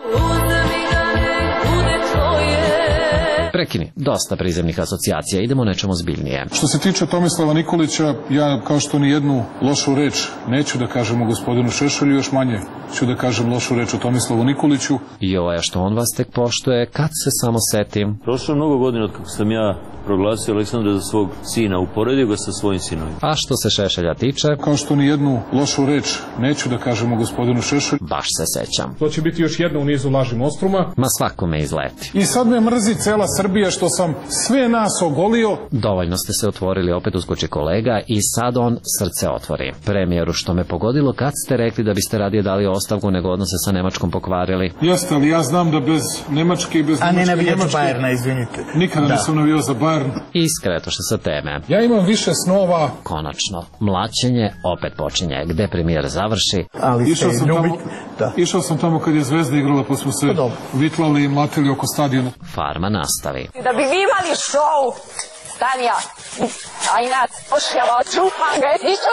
Prekini, dosta prizemnih asocijacija, idemo nečemu zbiljnije. Što se tiče Tomislava Nikolića, ja kao što ni jednu lošu reč neću da kažem o gospodinu Šešelju, još manje ću da kažem lošu reč o Tomislavu Nikoliću. I ovo je što on vas tek poštuje, kad se samo setim. Prošlo mnogo godina od kako sam ja proglasio Aleksandra za svog sina, uporedio ga sa svojim sinovima. A što se Šešelja tiče? Kao što ni jednu lošu reč neću da kažem o gospodinu Šešelju. Baš se sećam. To će biti još jedna u nizu laži Mostruma. Ma svako me izleti. I sad me mrzi cela Srbija što sam sve nas ogolio. Dovoljno ste se otvorili, opet uskoči kolega i sad on srce otvori. Premijeru, što me pogodilo kad ste rekli da biste radije dali ostavku nego odnose sa Nemačkom pokvarili. Jeste, ali ja znam da bez Nemačke i bez Nemačke... A ne navijač Bajerna, izvinite. Nikada nisam navijao za Bayern. Iskreto što sa teme. Ja imam više snova. Konačno, mlaćenje opet počinje. Gde premijer završi? Ali išao sam tamo kad je Zvezda igrala, pa smo se vitlali i mlatili oko stadiona. Farma nastavi. Da bi vi imali šou, Tanja, a inac, pošljava čupan ga išu,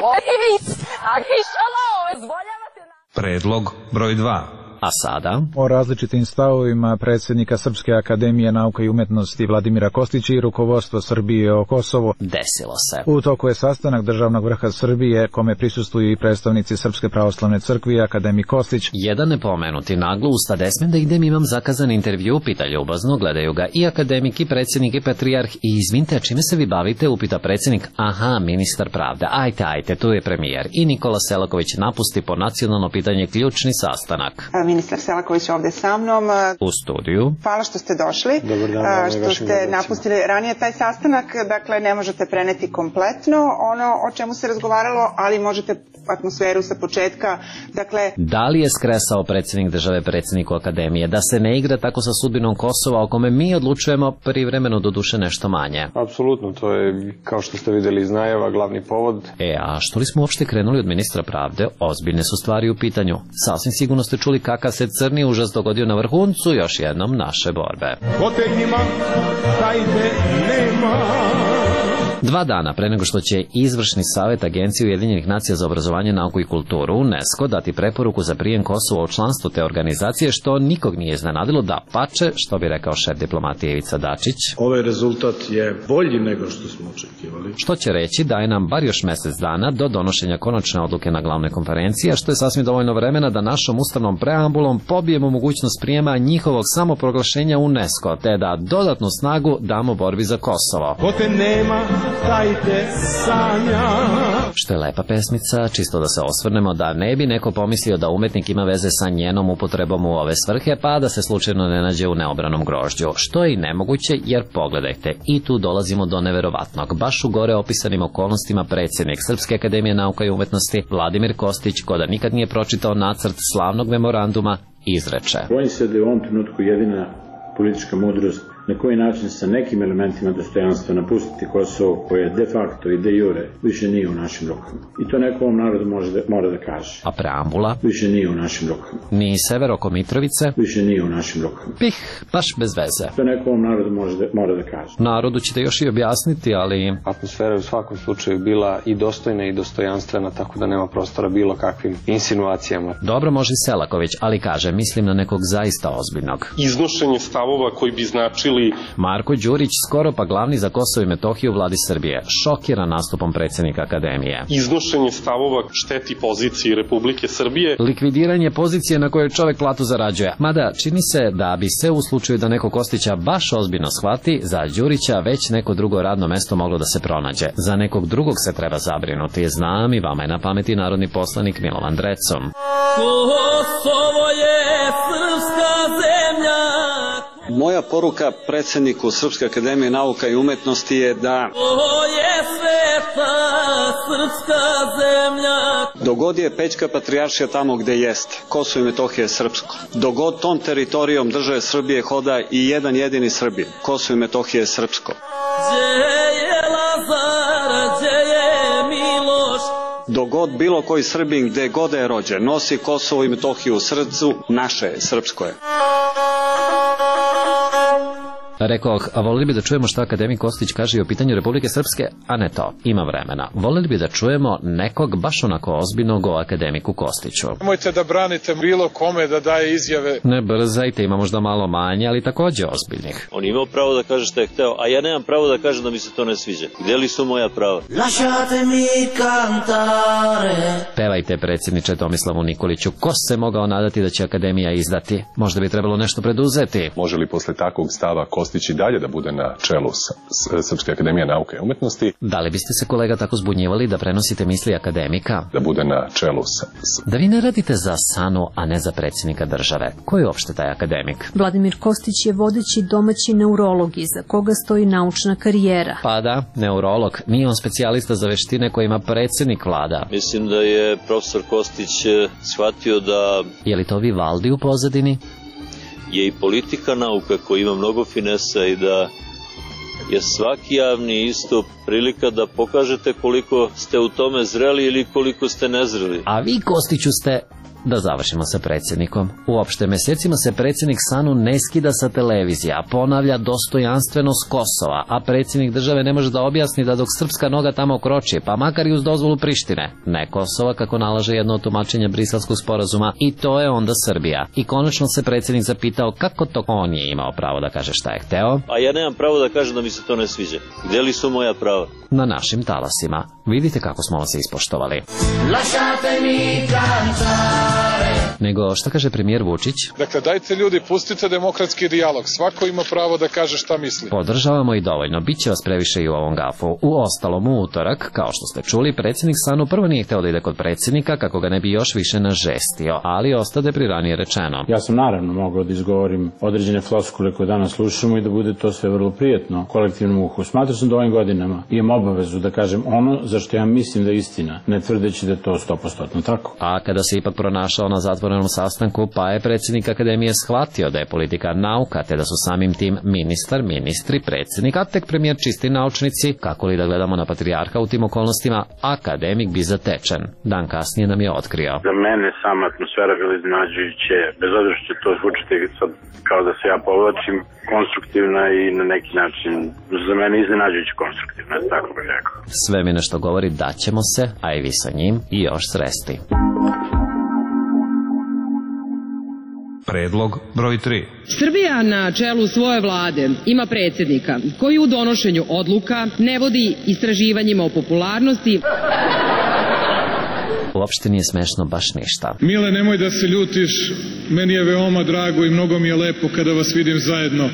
a kišalo, zvoljavate na... Predlog broj 2. A sada? O različitim stavovima predsjednika Srpske akademije nauka i umetnosti Vladimira Kostića i rukovodstvo Srbije o Kosovu. Desilo se. U toku je sastanak državnog vrha Srbije, kome prisustvuju i predstavnici Srpske pravoslavne crkve i akademik Kostić. Jedan nepomenuti naglo usta desmen da idem, imam zakazan intervju, pita ljubazno, gledaju ga i akademik i predsjednik i patrijarh. I izvinite, čime se vi bavite, upita predsjednik. Aha, ministar pravde. Ajte, tu je premijer. I Nikola Selaković napusti po nacionalno pitanje ključni sastanak. Ministar Selaković ovdje sa mnom. U studiju. Hvala što ste došli, što ste napustili ranije taj sastanak, dakle ne možete preneti kompletno ono o čemu se razgovaralo, ali možete atmosferu sa početka, dakle... Da li je skresao predsjednik države predsjedniku akademije da se ne igra tako sa sudbinom Kosova o kome mi odlučujemo privremeno, doduše nešto manje? Apsolutno, to je, kao što ste vidjeli iz najava, glavni povod. A što li smo uopšte krenuli od ministra pravde? Ozbiljne su stvari u pitanju. Sasvim sigurno ste čuli kakav se crni užas dogodio na vrhuncu još jednom naše borbe. Potegnjima, tajde nema. 2 dana pre nego što će Izvršni savjet Agencije Ujedinjenih nacija za obrazovanje, nauku i kulturu UNESCO dati preporuku za prijem Kosova u članstvo te organizacije, što nikog nije iznenadilo, da pače, što bi rekao šef diplomatije Ivica Dačić. Ovaj rezultat je bolji nego što smo očekivali. Što će reći da je nam bar još mesec dana do donošenja konačne odluke na glavnoj konferenciji, a što je sasvim dovoljno vremena da našom ustavnom preambulom pobijemo mogućnost prijema njihovog samoproglašenja UNESCO, te da dodatnu snagu damo borbi za Kosovo. Pote nema, tajte sanja. Što je lepa pesmica, čisto da se osvrnemo da ne bi neko pomislio da umetnik ima veze sa njenom upotrebom u ove svrhe, pa da se slučajno ne nađe u neobranom grožđu, što je i nemoguće, jer pogledajte, i tu dolazimo do neverovatnog. Baš u gore opisanim okolnostima predsjednik Srpske akademije nauka i umetnosti Vladimir Kostić, ko da nikad nije pročitao nacrt slavnog memoranduma, izreče. Bojim se da je u ovom trenutku jedina politička mudrost na koji način sa nekim elementima dostojanstva napustiti Kosovo, koje de facto i de jure više nije u našim rukama. I to neko ovom narodu mora da kaže. A preambula? Više nije u našim rukama. Ni sever oko Mitrovice? Više nije u našim rukama. Baš bez veze. To neko ovom narodu mora da kaže. Narodu ćete još i objasniti, ali... Atmosfera je u svakom slučaju bila i dostojna i dostojanstvena, tako da nema prostora bilo kakvim insinuacijama. Dobro može Selaković, ali kaže, mislim na nekog zaista ozbiljnog. Iznošenje stavova koji bi značili... Marko Đurić, skoro pa glavni za Kosovo i Metohiju u vladi Srbije, šokiran nastupom predsjednika Akademije. Iznošenje stavova šteti poziciji Republike Srbije. Likvidiranje pozicije na kojoj čovjek platu zarađuje. Mada, čini se da bi se u slučaju da neko Kostića baš ozbiljno shvati, za Đurića već neko drugo radno mesto moglo da se pronađe. Za nekog drugog se treba zabrinuti. Znam, i vama je na pameti narodni poslanik Milovan Drecom. Kosovo je srpska zemlja. Moja poruka predsjedniku Srpske akademije nauka i umetnosti je da ovo je sveta srpska zemlja. Dogod je Pećka patrijaršija tamo gde jeste, Kosovo i Metohija je srpsko. Dogod tom teritorijom države Srbije hoda i jedan jedini Srbin, Kosovo i Metohija je srpsko. Gdje je Lazar, gdje je Miloš. Dogod bilo koji Srbin gde god je rođen nosi Kosovo i Metohiju u srcu, naše je, srpsko je. Rekoh, a volili bi da čujemo šta akademik Kostić kaže i o pitanju Republike Srpske, a ne to, ima vremena. Volili bi da čujemo nekog baš onako ozbiljnog o akademiku Kostiću. Nemojte da branite bilo kome da daje izjave. Ne brzajte, ima možda malo manje, ali takođe ozbiljnih. On imao pravo da kaže šta je hteo, a ja nemam pravo da kažem da mi se to ne sviđa. Gde li su moja prava? Lasciate mi cantare. Pevajte, predsjedniče Tomislavu Nikoliću, ko se mogao nadati da će akademija izdati? Možda bi trebalo nešto preduzeti. Može li posle takvog stava Kostić i dalje da bude na čelu Srpske akademije nauke i umetnosti? Da li biste se, kolega, tako zbunjivali da prenosite misli akademika? Da bude na čelu Da vi ne radite za SANU, a ne za predsjednika države. Ko je uopšte taj akademik? Vladimir Kostić je vodeći domaći neurolog iza koga stoji naučna karijera. Pa da, neurolog. Nije on specijalista za veštine koje ima predsjednik vlada. Mislim da je profesor Kostić shvatio da... Je li to Vivaldi u pozadini? Je i politika nauka koja ima mnogo finesa i da je svaki javni istup prilika da pokažete koliko ste u tome zreli ili koliko ste nezreli. A vi, Kostiću, ste... Da završimo sa predsjednikom. Uopšte, mesecima se predsjednik SANU ne skida sa televizija, ponavlja dostojanstvenost Kosova, a predsjednik države ne može da objasni da dok srpska noga tamo kroči, pa makar i uz dozvolu Prištine, ne Kosova, kako nalaže jedno od tumačenja Briselskog sporazuma, i to je onda Srbija. I konačno se predsjednik zapitao kako to on je imao pravo da kaže šta je hteo. A ja nemam pravo da kažem da mi se to ne sviđa. Gde li su moja prava? Na našim talasima. Vidite kako smo vas ispoštovali. Lasciate mi cantare. Nego šta kaže premijer Vučić? Dakle, dajte ljudi, pustite demokratski dijalog. Svako ima pravo da kaže šta misli. Podržavamo i dovoljno. Biće vas previše i u ovom gafu. U ostalom, u utorak, kao što ste čuli, predsjednik SANU prvo nije hteo da ide kod predsjednika kako ga ne bi još više nažestio, ali ostade pri ranije rečeno. Ja sam naravno mogao da izgovorim određene floskule koje danas slušamo i da bude to sve vrlo prijetno kolektivnom uhu. Smatrao sam da ovim godinama imam obavezu da kažem ono za što ja mislim da je istina, ne tvrdeći da je to 100% tako. A kada se ipak pronašao na zatvorenom zatvorenom sastanku, pa je predsjednik Akademije shvatio da je politika nauka, te da su samim tim ministar, ministri, predsjednik, a tek premijer čisti naučnici, kako li da gledamo na patrijarha u tim okolnostima, akademik bi zatečen. Dan kasnije nam je otkrio. Za mene sama atmosfera bila iznenađujuće, bez obzira što to zvučite sad kao da se ja povlačim, konstruktivna i na neki način za mene iznenađujuće konstruktivna, tako bih rekao. Sve mi nešto govori da ćemo se, a i vi sa njim, i još sresti. Predlog broj 3. Srbija na čelu svoje vlade ima predsjednika koji u donošenju odluka ne vodi istraživanjima o popularnosti. Uopšte nije smešno baš ništa. Mile, nemoj da se ljutiš, meni je veoma drago i mnogo mi je lepo kada vas vidim zajedno.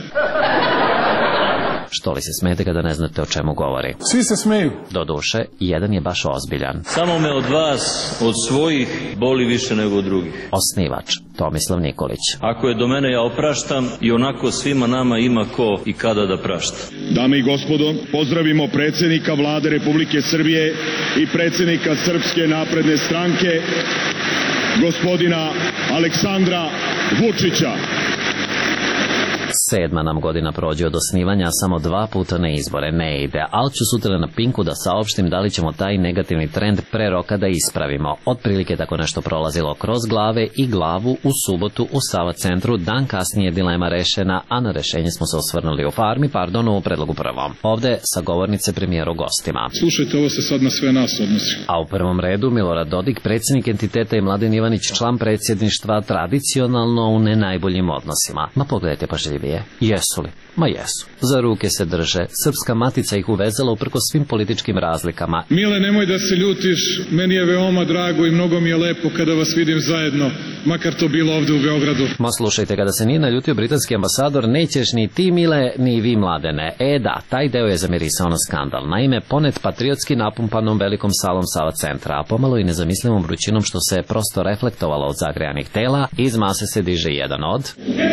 Što li se smete kada ne znate o čemu govori? Svi se smeju. Doduše, jedan je baš ozbiljan. Samo me od vas, od svojih, boli više nego od drugih. Osnivač, Tomislav Nikolić. Ako je do mene, ja opraštam i onako svima nama ima ko i kada da prašta. Dame i gospodo, pozdravimo predsjednika Vlade Republike Srbije i predsjednika Srpske napredne stranke, gospodina Aleksandra Vučića. 7. nam godina prođe od osnivanja, samo 2 puta na izbore ne ide, ali ću sutra na Pinku da saopštim da li ćemo taj negativni trend pre roka da ispravimo. Otprilike tako nešto prolazilo kroz glave i glavu u subotu u Sava centru, dan kasnije je dilema rešena, a na rešenje smo se osvrnuli u predlogu prvom. Ovde sa govornice premijeru gostima. Slušajte, ovo se sad na sve nas odnosi. A u prvom redu Milorad Dodik, predsjednik entiteta, i Mladen Ivanić, član predsjedništva, tradicionalno u ne najboljim odnosima. Ma pogledajte pažljivije. Jesu li? Ma jesu. Za ruke se drže. Srpska matica ih uvezala uprkos svim političkim razlikama. Mile, nemoj da se ljutiš, meni je veoma drago i mnogo mi je lepo kada vas vidim zajedno, makar to bilo ovde u Beogradu. Ma slušajte, kada se nije naljutio britanski ambasador, nećeš ni ti, Mile, ni vi, Mladene. Da, taj deo je zamirisao na skandal. Naime, ponet patriotski napumpanom velikom salom Sava centra, a pomalo i nezamislivom vrućinom što se prosto reflektovalo od zagrejanih tela, iz mase se diže jedan od...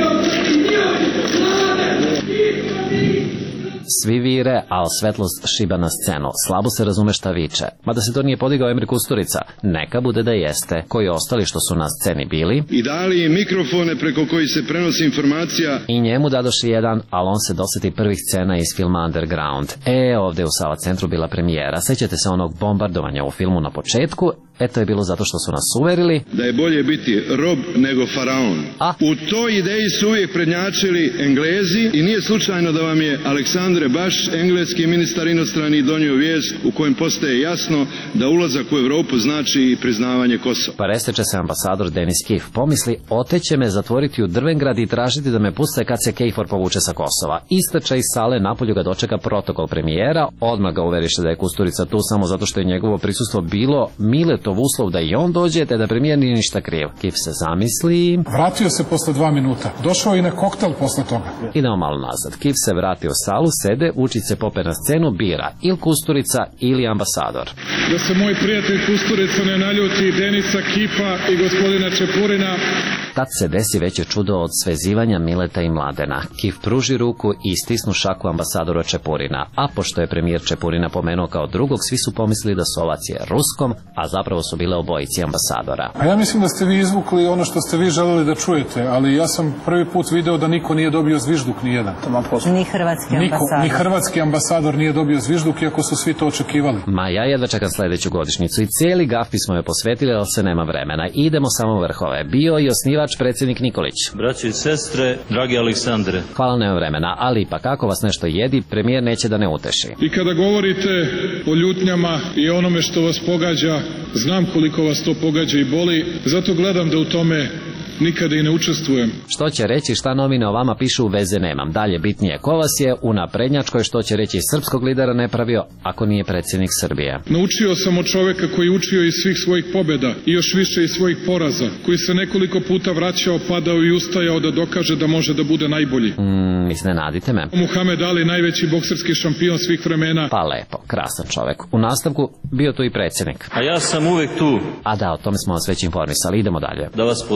Svi vire, a svetlost šiba na scenu. Slabo se razume šta viče. Mada se to nije podigao Emir Kusturica. Neka bude da jeste. Koji ostali što su na sceni bili. I dali mikrofone preko kojih se prenosi informacija. I njemu dadoši jedan, ali on se doseti prvih scena iz filma Underground. Ovde u Sava centru bila premijera. Sećate se onog bombardovanja u filmu na početku? To je bilo zato što su nas uverili da je bolje biti rob nego faraon. U toj ideji su uvijek prednjačili Englezi i nije slučajno da vam je Aleksandre Baš, engleski ministar inostrani, donio vijest u kojem postaje jasno da ulazak u Evropu znači i priznavanje Kosova. Pa resteče se ambasador Denis Kif. Pomisli, oteće me zatvoriti u Drvengrad i tražiti da me puste kad se Kejfor povuče sa Kosova. Istrača iz sale, napolju ga dočeka protokol premijera, odmah ga uveriše da je Kusturica tu samo zato što je njegovo prisustvo bilo Miletov uslov da i on dođe, te da premijer nije ništa kriv. Kif se zamisli... Vratio se posle 2 minuta. Došao i na koktel posle toga. Idemo malo nazad. Kif se vrati u salu, sede, Vučić se pope na scenu, bira ili Kusturica ili ambasador. Da se moj prijatelj Kusturica ne naljuti Denisa Kifa i gospodina Čepurina. Tad se desi veće čudo od svezivanja Mileta i Mladena. Kif pruži ruku i stisnu šaku ambasadora Čepurina, a pošto je premijer Čepurina pomenuo kao drugog, svi su pomislili da su ovacije ruskom, a zapravo su bile obojici ambasadora. A ja mislim da ste vi izvukli ono što ste vi želeli da čujete, ali ja sam prvi put video da niko nije dobio zvižduk nijedan. Ni hrvatski ambasador. Ni hrvatski ambasador nije dobio zvižduk, iako su svi to očekivali. Ma ja jedva čekam sledeću godišnjicu i cijeli gafpi smo joj posvetili, ali se nema vremena. Idemo samo vrhove. Bio i osnivač predsjednik Nikolić. Braćo i sestre, dragi Aleksandre. Hvala, nema vremena, ali ipak ako vas nešto jedi, premijer neće da ne uteši. I kada govorite o ljutnjama i onome što vas pogađa, znam koliko vas to pogađa i boli, zato gledam da u tome nikada i ne učestvujem. Što će reći šta novine o vama pišu, veze nemam. Dalje bitnije ko vas je u naprednjačkoj, što će reći srpskog lidera ne pravio ako nije predsjednik Srbije. Naučio sam od čoveka koji učio iz svih svojih pobjeda i još više iz svojih poraza, koji se nekoliko puta vraćao, padao i ustajao da dokaže da može da bude najbolji. Iznenadite me. Muhamed Ali, najveći bokserski šampion svih vremena. Pa lepo, krasan čovek. U nastavku bio tu i predsjednik. A ja sam uvek tu. A da, o tome smo vas već informisali. Idemo dalje. Da vas podržim i da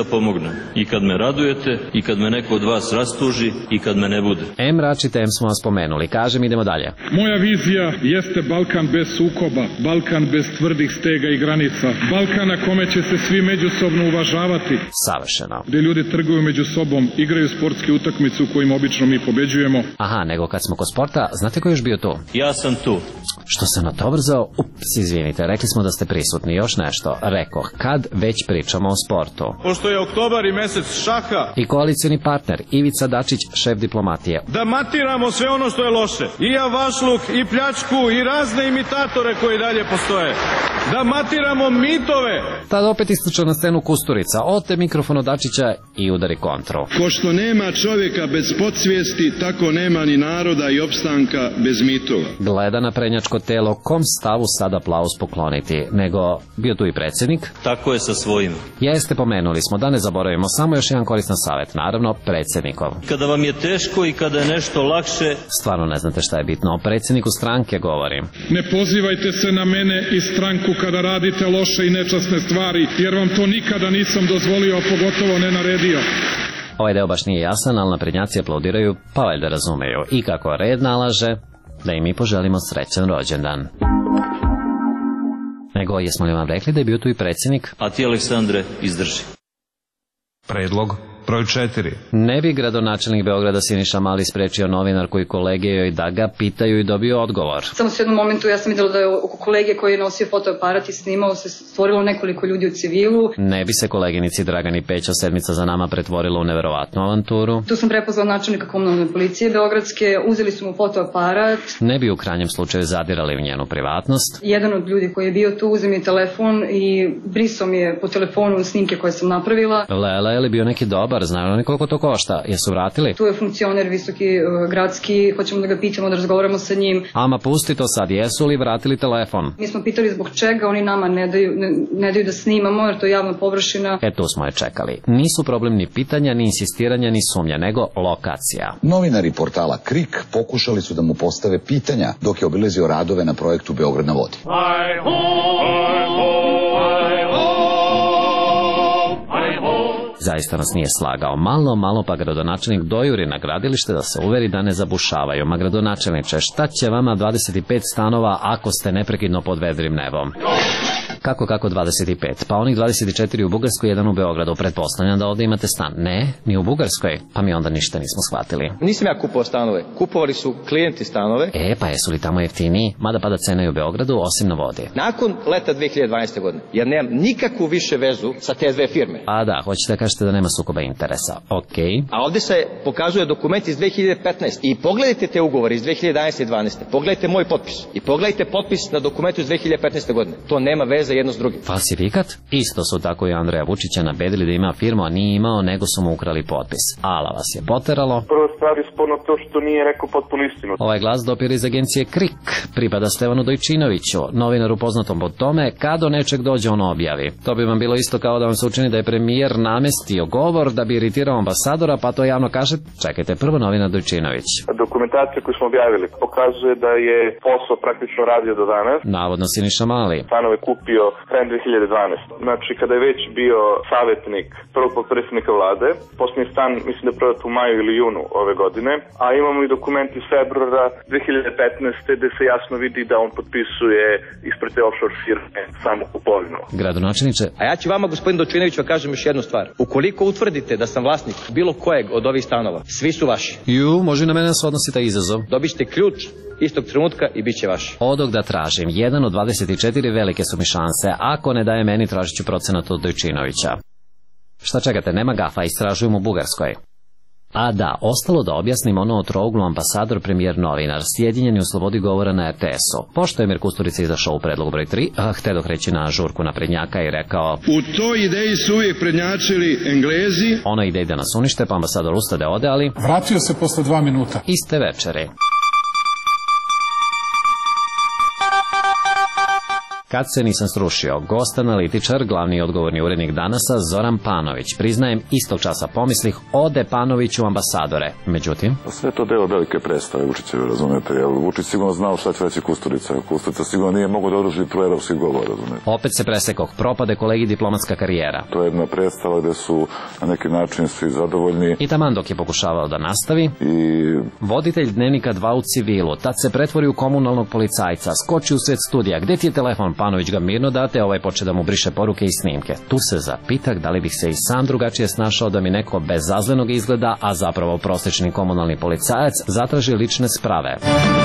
pomognem. I kad me radujete, i kad me neko od vas rastuži, i kad me ne bude. M račite, M smo vas spomenuli. Kažem, idemo dalje. Moja vizija jeste Balkan bez sukoba, Balkan bez tvrdih stega i granica, Balkan na kome će se svi međusobno uvažavati. Savršeno. Gde ljudi trguju među sobom, igraju sportske utakmice u kojima obično mi pobeđujemo. Aha, nego kad smo kod sporta, znate ko je još bio tu? Ja sam tu. Što se na to brzao? Ups, izvinite, rekli smo da ste prisutni. Još nešto. Rekoh, kad već pričamo o sportu. Pošto je oktobar i mesec šaha. I koalicioni partner Ivica Dačić, šef diplomatije. Da matiramo sve ono što je loše. I javašluk, i pljačku, i razne imitatore koji dalje postoje. Da matiramo mitove. Tad opet istuča na scenu Kusturica, ote mikrofon od Dačića i udari kontru. Ko što nema čovjeka bez podsvijesti, tako nema ni naroda i opstanka bez mitova. Gleda na prednjačko telo, kom stavu sad aplauz pokloniti, nego bio tu i predsjednik. Tako je sa svojim. Jeste, pomenuli smo, da ne zaboravimo, samo još jedan koristan savjet, naravno predsjednikov. Kada vam je teško i kada je nešto lakše... Stvarno ne znate šta je bitno, o predsjedniku stranke govorim. Ne pozivajte se na mene i stranku kada radite loše i nečasne stvari, jer vam to nikada nisam dozvolio, a pogotovo ne naredio. Ovaj deo baš nije jasan, ali naprednjaci aplaudiraju, pa valjda razumeju. I kako red nalaže, da im mi poželimo srećan rođendan. Nego, jesmo li vam rekli da je bio tu i predsjednik? A ti, Aleksandre, izdrži. Predlog broj 4. Ne bi gradonačelnik Beograda Siniša Mali sprečio novinarku i kolege joj da ga pitaju i dobio odgovor. Samo u jednom momentu ja sam vidjela da je oko kolege koji je nosio fotoaparat i snimao se stvorilo nekoliko ljudi u civilu. Ne bi se koleginici Dragani Pećo sedmica za nama pretvorila u neverovatnu avanturu. Tu sam prepoznala načelnika komunalne policije Beogradske, uzeli su mu fotoaparat. Ne bi u krajnjem slučaju zadirali u njenu privatnost. Jedan od ljudi koji je bio tu uzeo mi telefon i brisao mi je po telefonu snimke koje sam napravila. Lela, je li bio neki dobar? Znaju oni koliko to košta? Jesu vratili? Tu je funkcioner visoki gradski, hoćemo da ga pitamo, da razgovaramo sa njim. Ama pusti to sad, jesu li vratili telefon? Mi smo pitali zbog čega, oni nama ne daju da snimamo, jer to je javna površina. Tu smo je čekali. Nisu problem ni pitanja, ni insistiranja, ni sumnja, nego lokacija. Novinari portala KRIK pokušali su da mu postave pitanja dok je obilazio radove na projektu Beograd na vodi. Zaista nas nije slagao. Malo pa gradonačelnik dojuri na gradilište da se uveri da ne zabušavaju. Ma gradonačelniče, šta će vama 25 stanova ako ste neprekidno pod vedrim nebom? Kako 25? Pa onih 24 u Bugarskoj, jedan u Beogradu. Pretpostavljam da ovdje imate stan. Ne, ni u Bugarskoj. Pa mi onda ništa nismo shvatili. Nisam ja kupovao stanove. Kupovali su klijenti stanove. Pa jesu li tamo jeftiniji? Mada pada cena i u Beogradu, osim na vodi. Nakon leta 2012. godine, ja nemam nikakvu više vezu sa te dve firme. A da, hoćete da kažete da nema sukoba interesa. Okej. A ovdje se pokazuje dokument iz 2015. I pogledajte te ugovore iz 2011. i 2012. Pogledajte moj potpis. I pogledajte potpis na dokumentu iz 2015. godine. To nema veze jedno s drugim. Falsifikat? Isto su tako i Andreja Vučića nabedili da ima firmu, a nije imao, nego su mu ukrali potpis. Ala vas je poteralo. Prva stvar je sporno to što nije rekao potpunu istinu. Ovaj glas dopire iz agencije KRIK. Pripada Stevanu Dojčinoviću, novinaru poznatom po tome, kad do nečeg dođe on objavi. To bi vam bilo isto kao da vam se učini da je premijer namestio govor da bi iritirao ambasadora, pa to javno kaže, čekajte, prvo novinar Dojčinović. Dokumentacija koju smo objavili pokazuje da je posao praktično radio do danas. Navodno Siniša Mali. Stanove kupio krajem 2012. Znači, kada je već bio savjetnik prvog potpredsjednika vlade, posljednji stan, mislim da je prodat u maju ili junu ove godine, a imamo i dokument iz februara 2015. gde se jasno vidi da on potpisuje ispred te offshore firme samo kupovinu. Gradonačelniče. A ja ću vama, gospodin Dojčinović, kažem još jednu stvar. Ukoliko utvrdite da sam vlasnik bilo kojeg od ovih stanova, svi su vaši. Može na mene se odnosi taj izazov. Dobićete ključ istog trenutka i bit će vaš. Odog da tražim, 1 od 24 velike su mi šanse. Ako ne daje meni, tražit ću procenat od Dojčinovića. Šta čekate, nema gafa, istražujem u Bugarskoj. A da, ostalo da objasnim ono o trouglu ambasador, premijer, novinar, sjedinjeni u slobodi govora na RTS-u. Pošto je Emir Kusturica izašao u predlogu broj 3, htedoh reći na žurku naprednjaka i rekao: U toj ideji su uvijek prednjačili Englezi. Ona ideja da nas unište, pa ambasador ustade ode, ali vratio se posle 2 minuta. Iste večeri. Kad se nisam srušio, gost analitičar, glavni odgovorni urednik Danasa, Zoran Panović. Priznajem, istog časa pomislih, ode Panoviću ambasadore. Međutim... Sve to deo velike predstave Vučićeve, razumete, jer Vučić sigurno znao šta će reći Kusturica. Kusturica sigurno nije mogo da održi proevropski govor, razumete. Opet se presekog, propade kolegi diplomatska karijera. To je jedna predstava gde su na neki način svi zadovoljni. I taman dok je pokušavao da nastavi, voditelj Dnevnika 2 u civilu, tad se pretvori u komunalnog policajca, skoči u sred studija, gde ti je telefon, Panović ga mirno date, ovaj poče da mu briše poruke i snimke. Tu se zapitak da li bih se i sam drugačije snašao da mi neko bezazlenog izgleda, a zapravo prosječni komunalni policajac, zatraži lične sprave.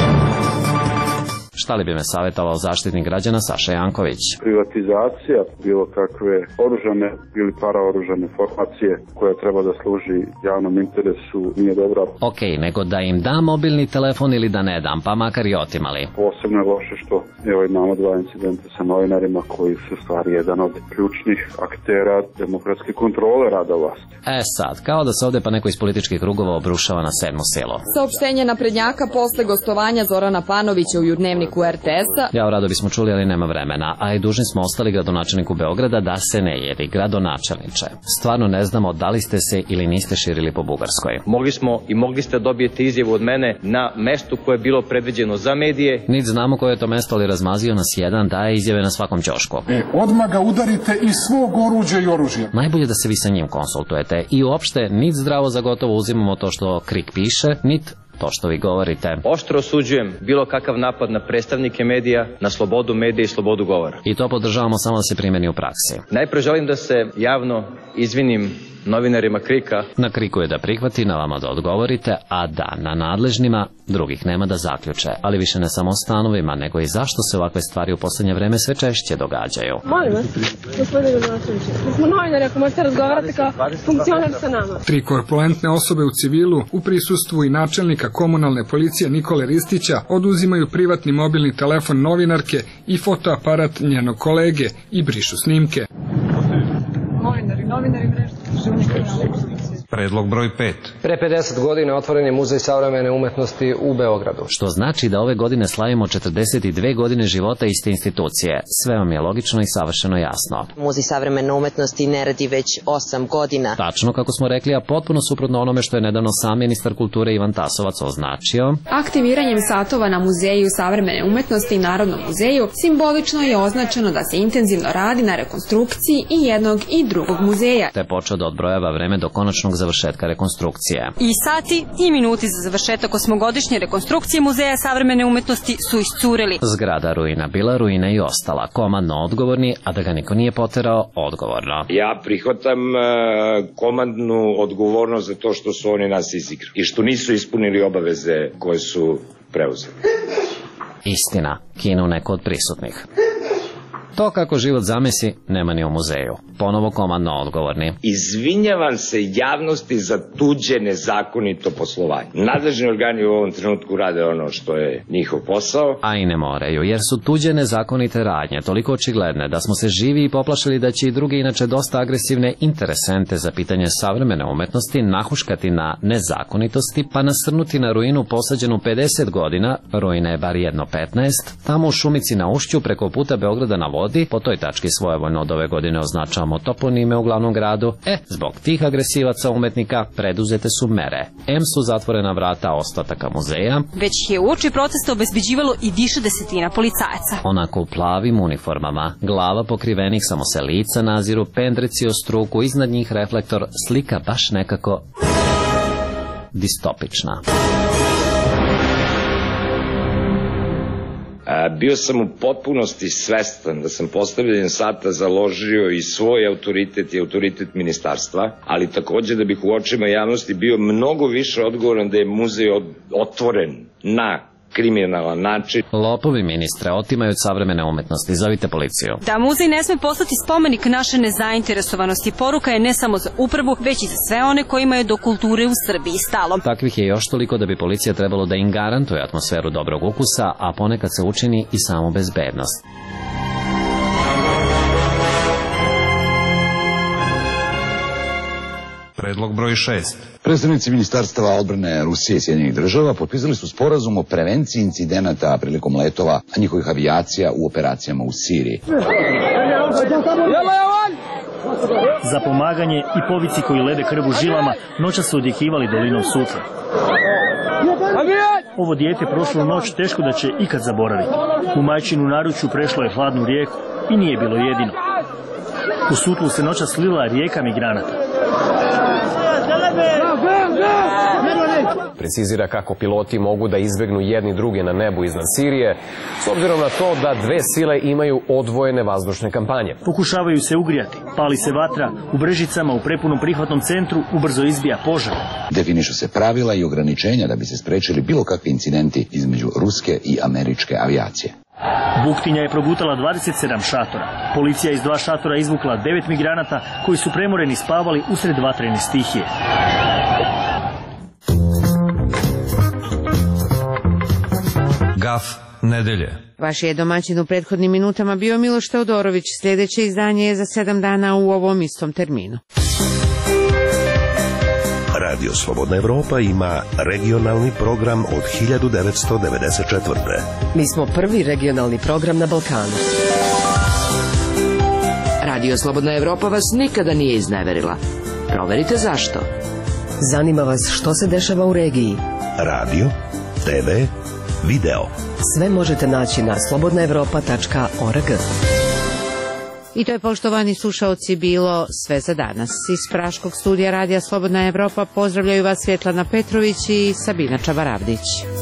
Šta li bi me savjetovao zaštitnik građana Saša Janković? Privatizacija bilo kakve oružane ili paraoružane formacije koja treba da služi javnom interesu nije dobra. Ok, nego da im dam mobilni telefon ili da ne dam, pa makar i otimali. Posebno je loše što imamo 2 incidenta sa novinarima koji su stvari jedan od ključnih aktera demokratske kontrole rada vlasti. Sad, kao da se ovde pa neko iz političkih krugova obrušava na 7. selo. Saopštenje naprednjaka posle gostovanja Zorana Panovića u Dnevniku RTS-a. Ja rado bismo čuli, ali nema vremena, a i dužni smo ostali gradonačelniku Beograda da se ne jedi. Gradonačelniče, stvarno ne znamo da li ste se ili niste širili po Bugarskoj. Mogli smo i mogli ste dobijeti izjavu od mene na mestu koje je bilo predviđeno za medije. Niti znamo koje je to mesto, ali razmazio nas jedan, daje izjave na svakom ćošku. Odmah ga udarite iz svog oruđa i oružja. Najbolje da se vi sa njim konsultujete i uopšte niti zdravo za gotovo uzimamo to što KRIK piše, niti to što vi govorite. Oštro osuđujem bilo kakav napad na predstavnike medija, na slobodu medija i slobodu govora. I to podržavamo samo da se primeni u praksi. Najpre želim da se javno izvinim novinarima KRIK-a. Na KRIK-u je da prihvati, na vama da odgovorite, a da na nadležnima drugih nema da zaključe. Ali više ne samo o stanovima, nego i zašto se ovakve stvari u poslednje vreme sve češće događaju. Molim vas, gospodine Gradonačelniče, mi smo novinari, ako možete razgovarati kao funkcioner sa nama. 3 korpulentne osobe u civilu u prisustvu i načelnika komunalne policije Nikole Ristića oduzimaju privatni mobilni telefon novinarke i fotoaparat njenog kolege i brišu snimke. Novinari mreža. Predlog broj 5. Pre 50 godina otvoren je Muzej savremene umetnosti u Beogradu. Što znači da ove godine slavimo 42 godine života iste institucije. Sve vam je logično i savršeno jasno. Muzej savremene umetnosti ne radi već 8 godina. Tačno kako smo rekli, a potpuno suprotno onome što je nedavno sam ministar kulture Ivan Tasovac označio. Aktiviranjem satova na Muzeju savremene umetnosti i Narodnom muzeju simbolično je označeno da se intenzivno radi na rekonstrukciji i jednog i drugog muzeja. Te počeo da odbrojava vreme do konačnog završetka rekonstrukcije. I sati i minuti za završetak 8-godišnje rekonstrukcije Muzeja savremene umetnosti su iscureli. Zgrada ruina bila, ruina i ostala. Komandno odgovorni, a da ga niko nije poterao, odgovorno. Ja prihvatam komandnu odgovornost za to što su oni nas izigrali i što nisu ispunili obaveze koje su preuzeli. Istina, kinu neko od prisutnih. To kako život zamesi, nema ni u muzeju. Ponovo komandno odgovorni. Izvinjavam se javnosti za tuđe nezakonito poslovanje. Nadležni organi u ovom trenutku rade ono što je njihov posao. A i ne moraju, jer su tuđe nezakonite radnje toliko očigledne da smo se živi i poplašili da će i drugi inače dosta agresivne interesente za pitanje savremene umetnosti nahuškati na nezakonitosti pa nasrnuti na ruinu posađenu 50 godina, ruina je bar jedno 15, tamo u šumici na Ušću preko puta Beograda na vodi. Po toj tački svojevoljno od ove godine označavamo toponime u glavnom gradu. Zbog tih agresivaca umetnika preduzete su mere. Su zatvorena vrata ostataka muzeja. Već je uoči protesta obezbeđivalo i više desetina policajaca. Onako u plavim uniformama, glava pokrivenih, samo se lica naziru, pendreci o struku, iznad njih reflektor, slika baš nekako distopična. Bio sam u potpunosti svestan da sam postavljanjem sata založio i svoj autoritet i autoritet ministarstva, ali takođe da bih u očima javnosti bio mnogo više odgovoran da je muzej otvoren na kriminalan način. Lopovi, ministre, otimaju od savremene umetnosti. Zovite policiju. Da muzej ne sme postati spomenik naše nezainteresovanosti. Poruka je ne samo za upravu, već i za sve one kojima je do kulture u Srbiji stalo. Takvih je još toliko da bi policija trebalo da im garantuje atmosferu dobrog ukusa, a ponekad se učini i samu bezbednost. Predlog broj 6. Predstavnici ministarstava odbrane Rusije i Sjedinjenih država potpisali su sporazum o prevenciji incidenata prilikom letova njihovih avijacija u operacijama u Siriji. Za pomaganje i povici koji lede krv u žilama noća su odjekivali dolinom Sutle. Ovo dijete prošlu noć teško da će ikad zaboraviti. U majčinu naručju prešlo je hladnu rijeku i nije bilo jedino. U Sutlu se noća slila rijeka migranata. Precizira kako piloti mogu da izbegnu jedni druge na nebu iznad Sirije, s obzirom na to da dve sile imaju odvojene vazdušne kampanje. Pokušavaju se ugrijati, pali se vatra, u Brežicama u prepunom prihvatnom centru ubrzo izbija požar. Definišu se pravila i ograničenja da bi se sprečili bilo kakvi incidenti između ruske i američke avijacije. Buktinja je progutala 27 šatora. Policija iz 2 šatora izvukla 9 migranata koji su premoreni spavali usred vatrene stihije. Gaf nedelje. Vaš je domaćin u prethodnim minutama bio Miloš Teodorović. Sljedeće izdanje je za 7 dana u ovom istom terminu. Radio Slobodna Evropa ima regionalni program od 1994. Mi smo prvi regionalni program na Balkanu. Radio Slobodna Evropa vas nikada nije izneverila. Proverite zašto. Zanima vas što se dešava u regiji. Radio, TV, video. Sve možete naći na slobodnaevropa.org. I to je, poštovani slušaoci, bilo sve za danas. Iz Praškog studija Radija Slobodna Evropa pozdravljaju vas Svjetlana Petrović i Sabina Čabaravdić.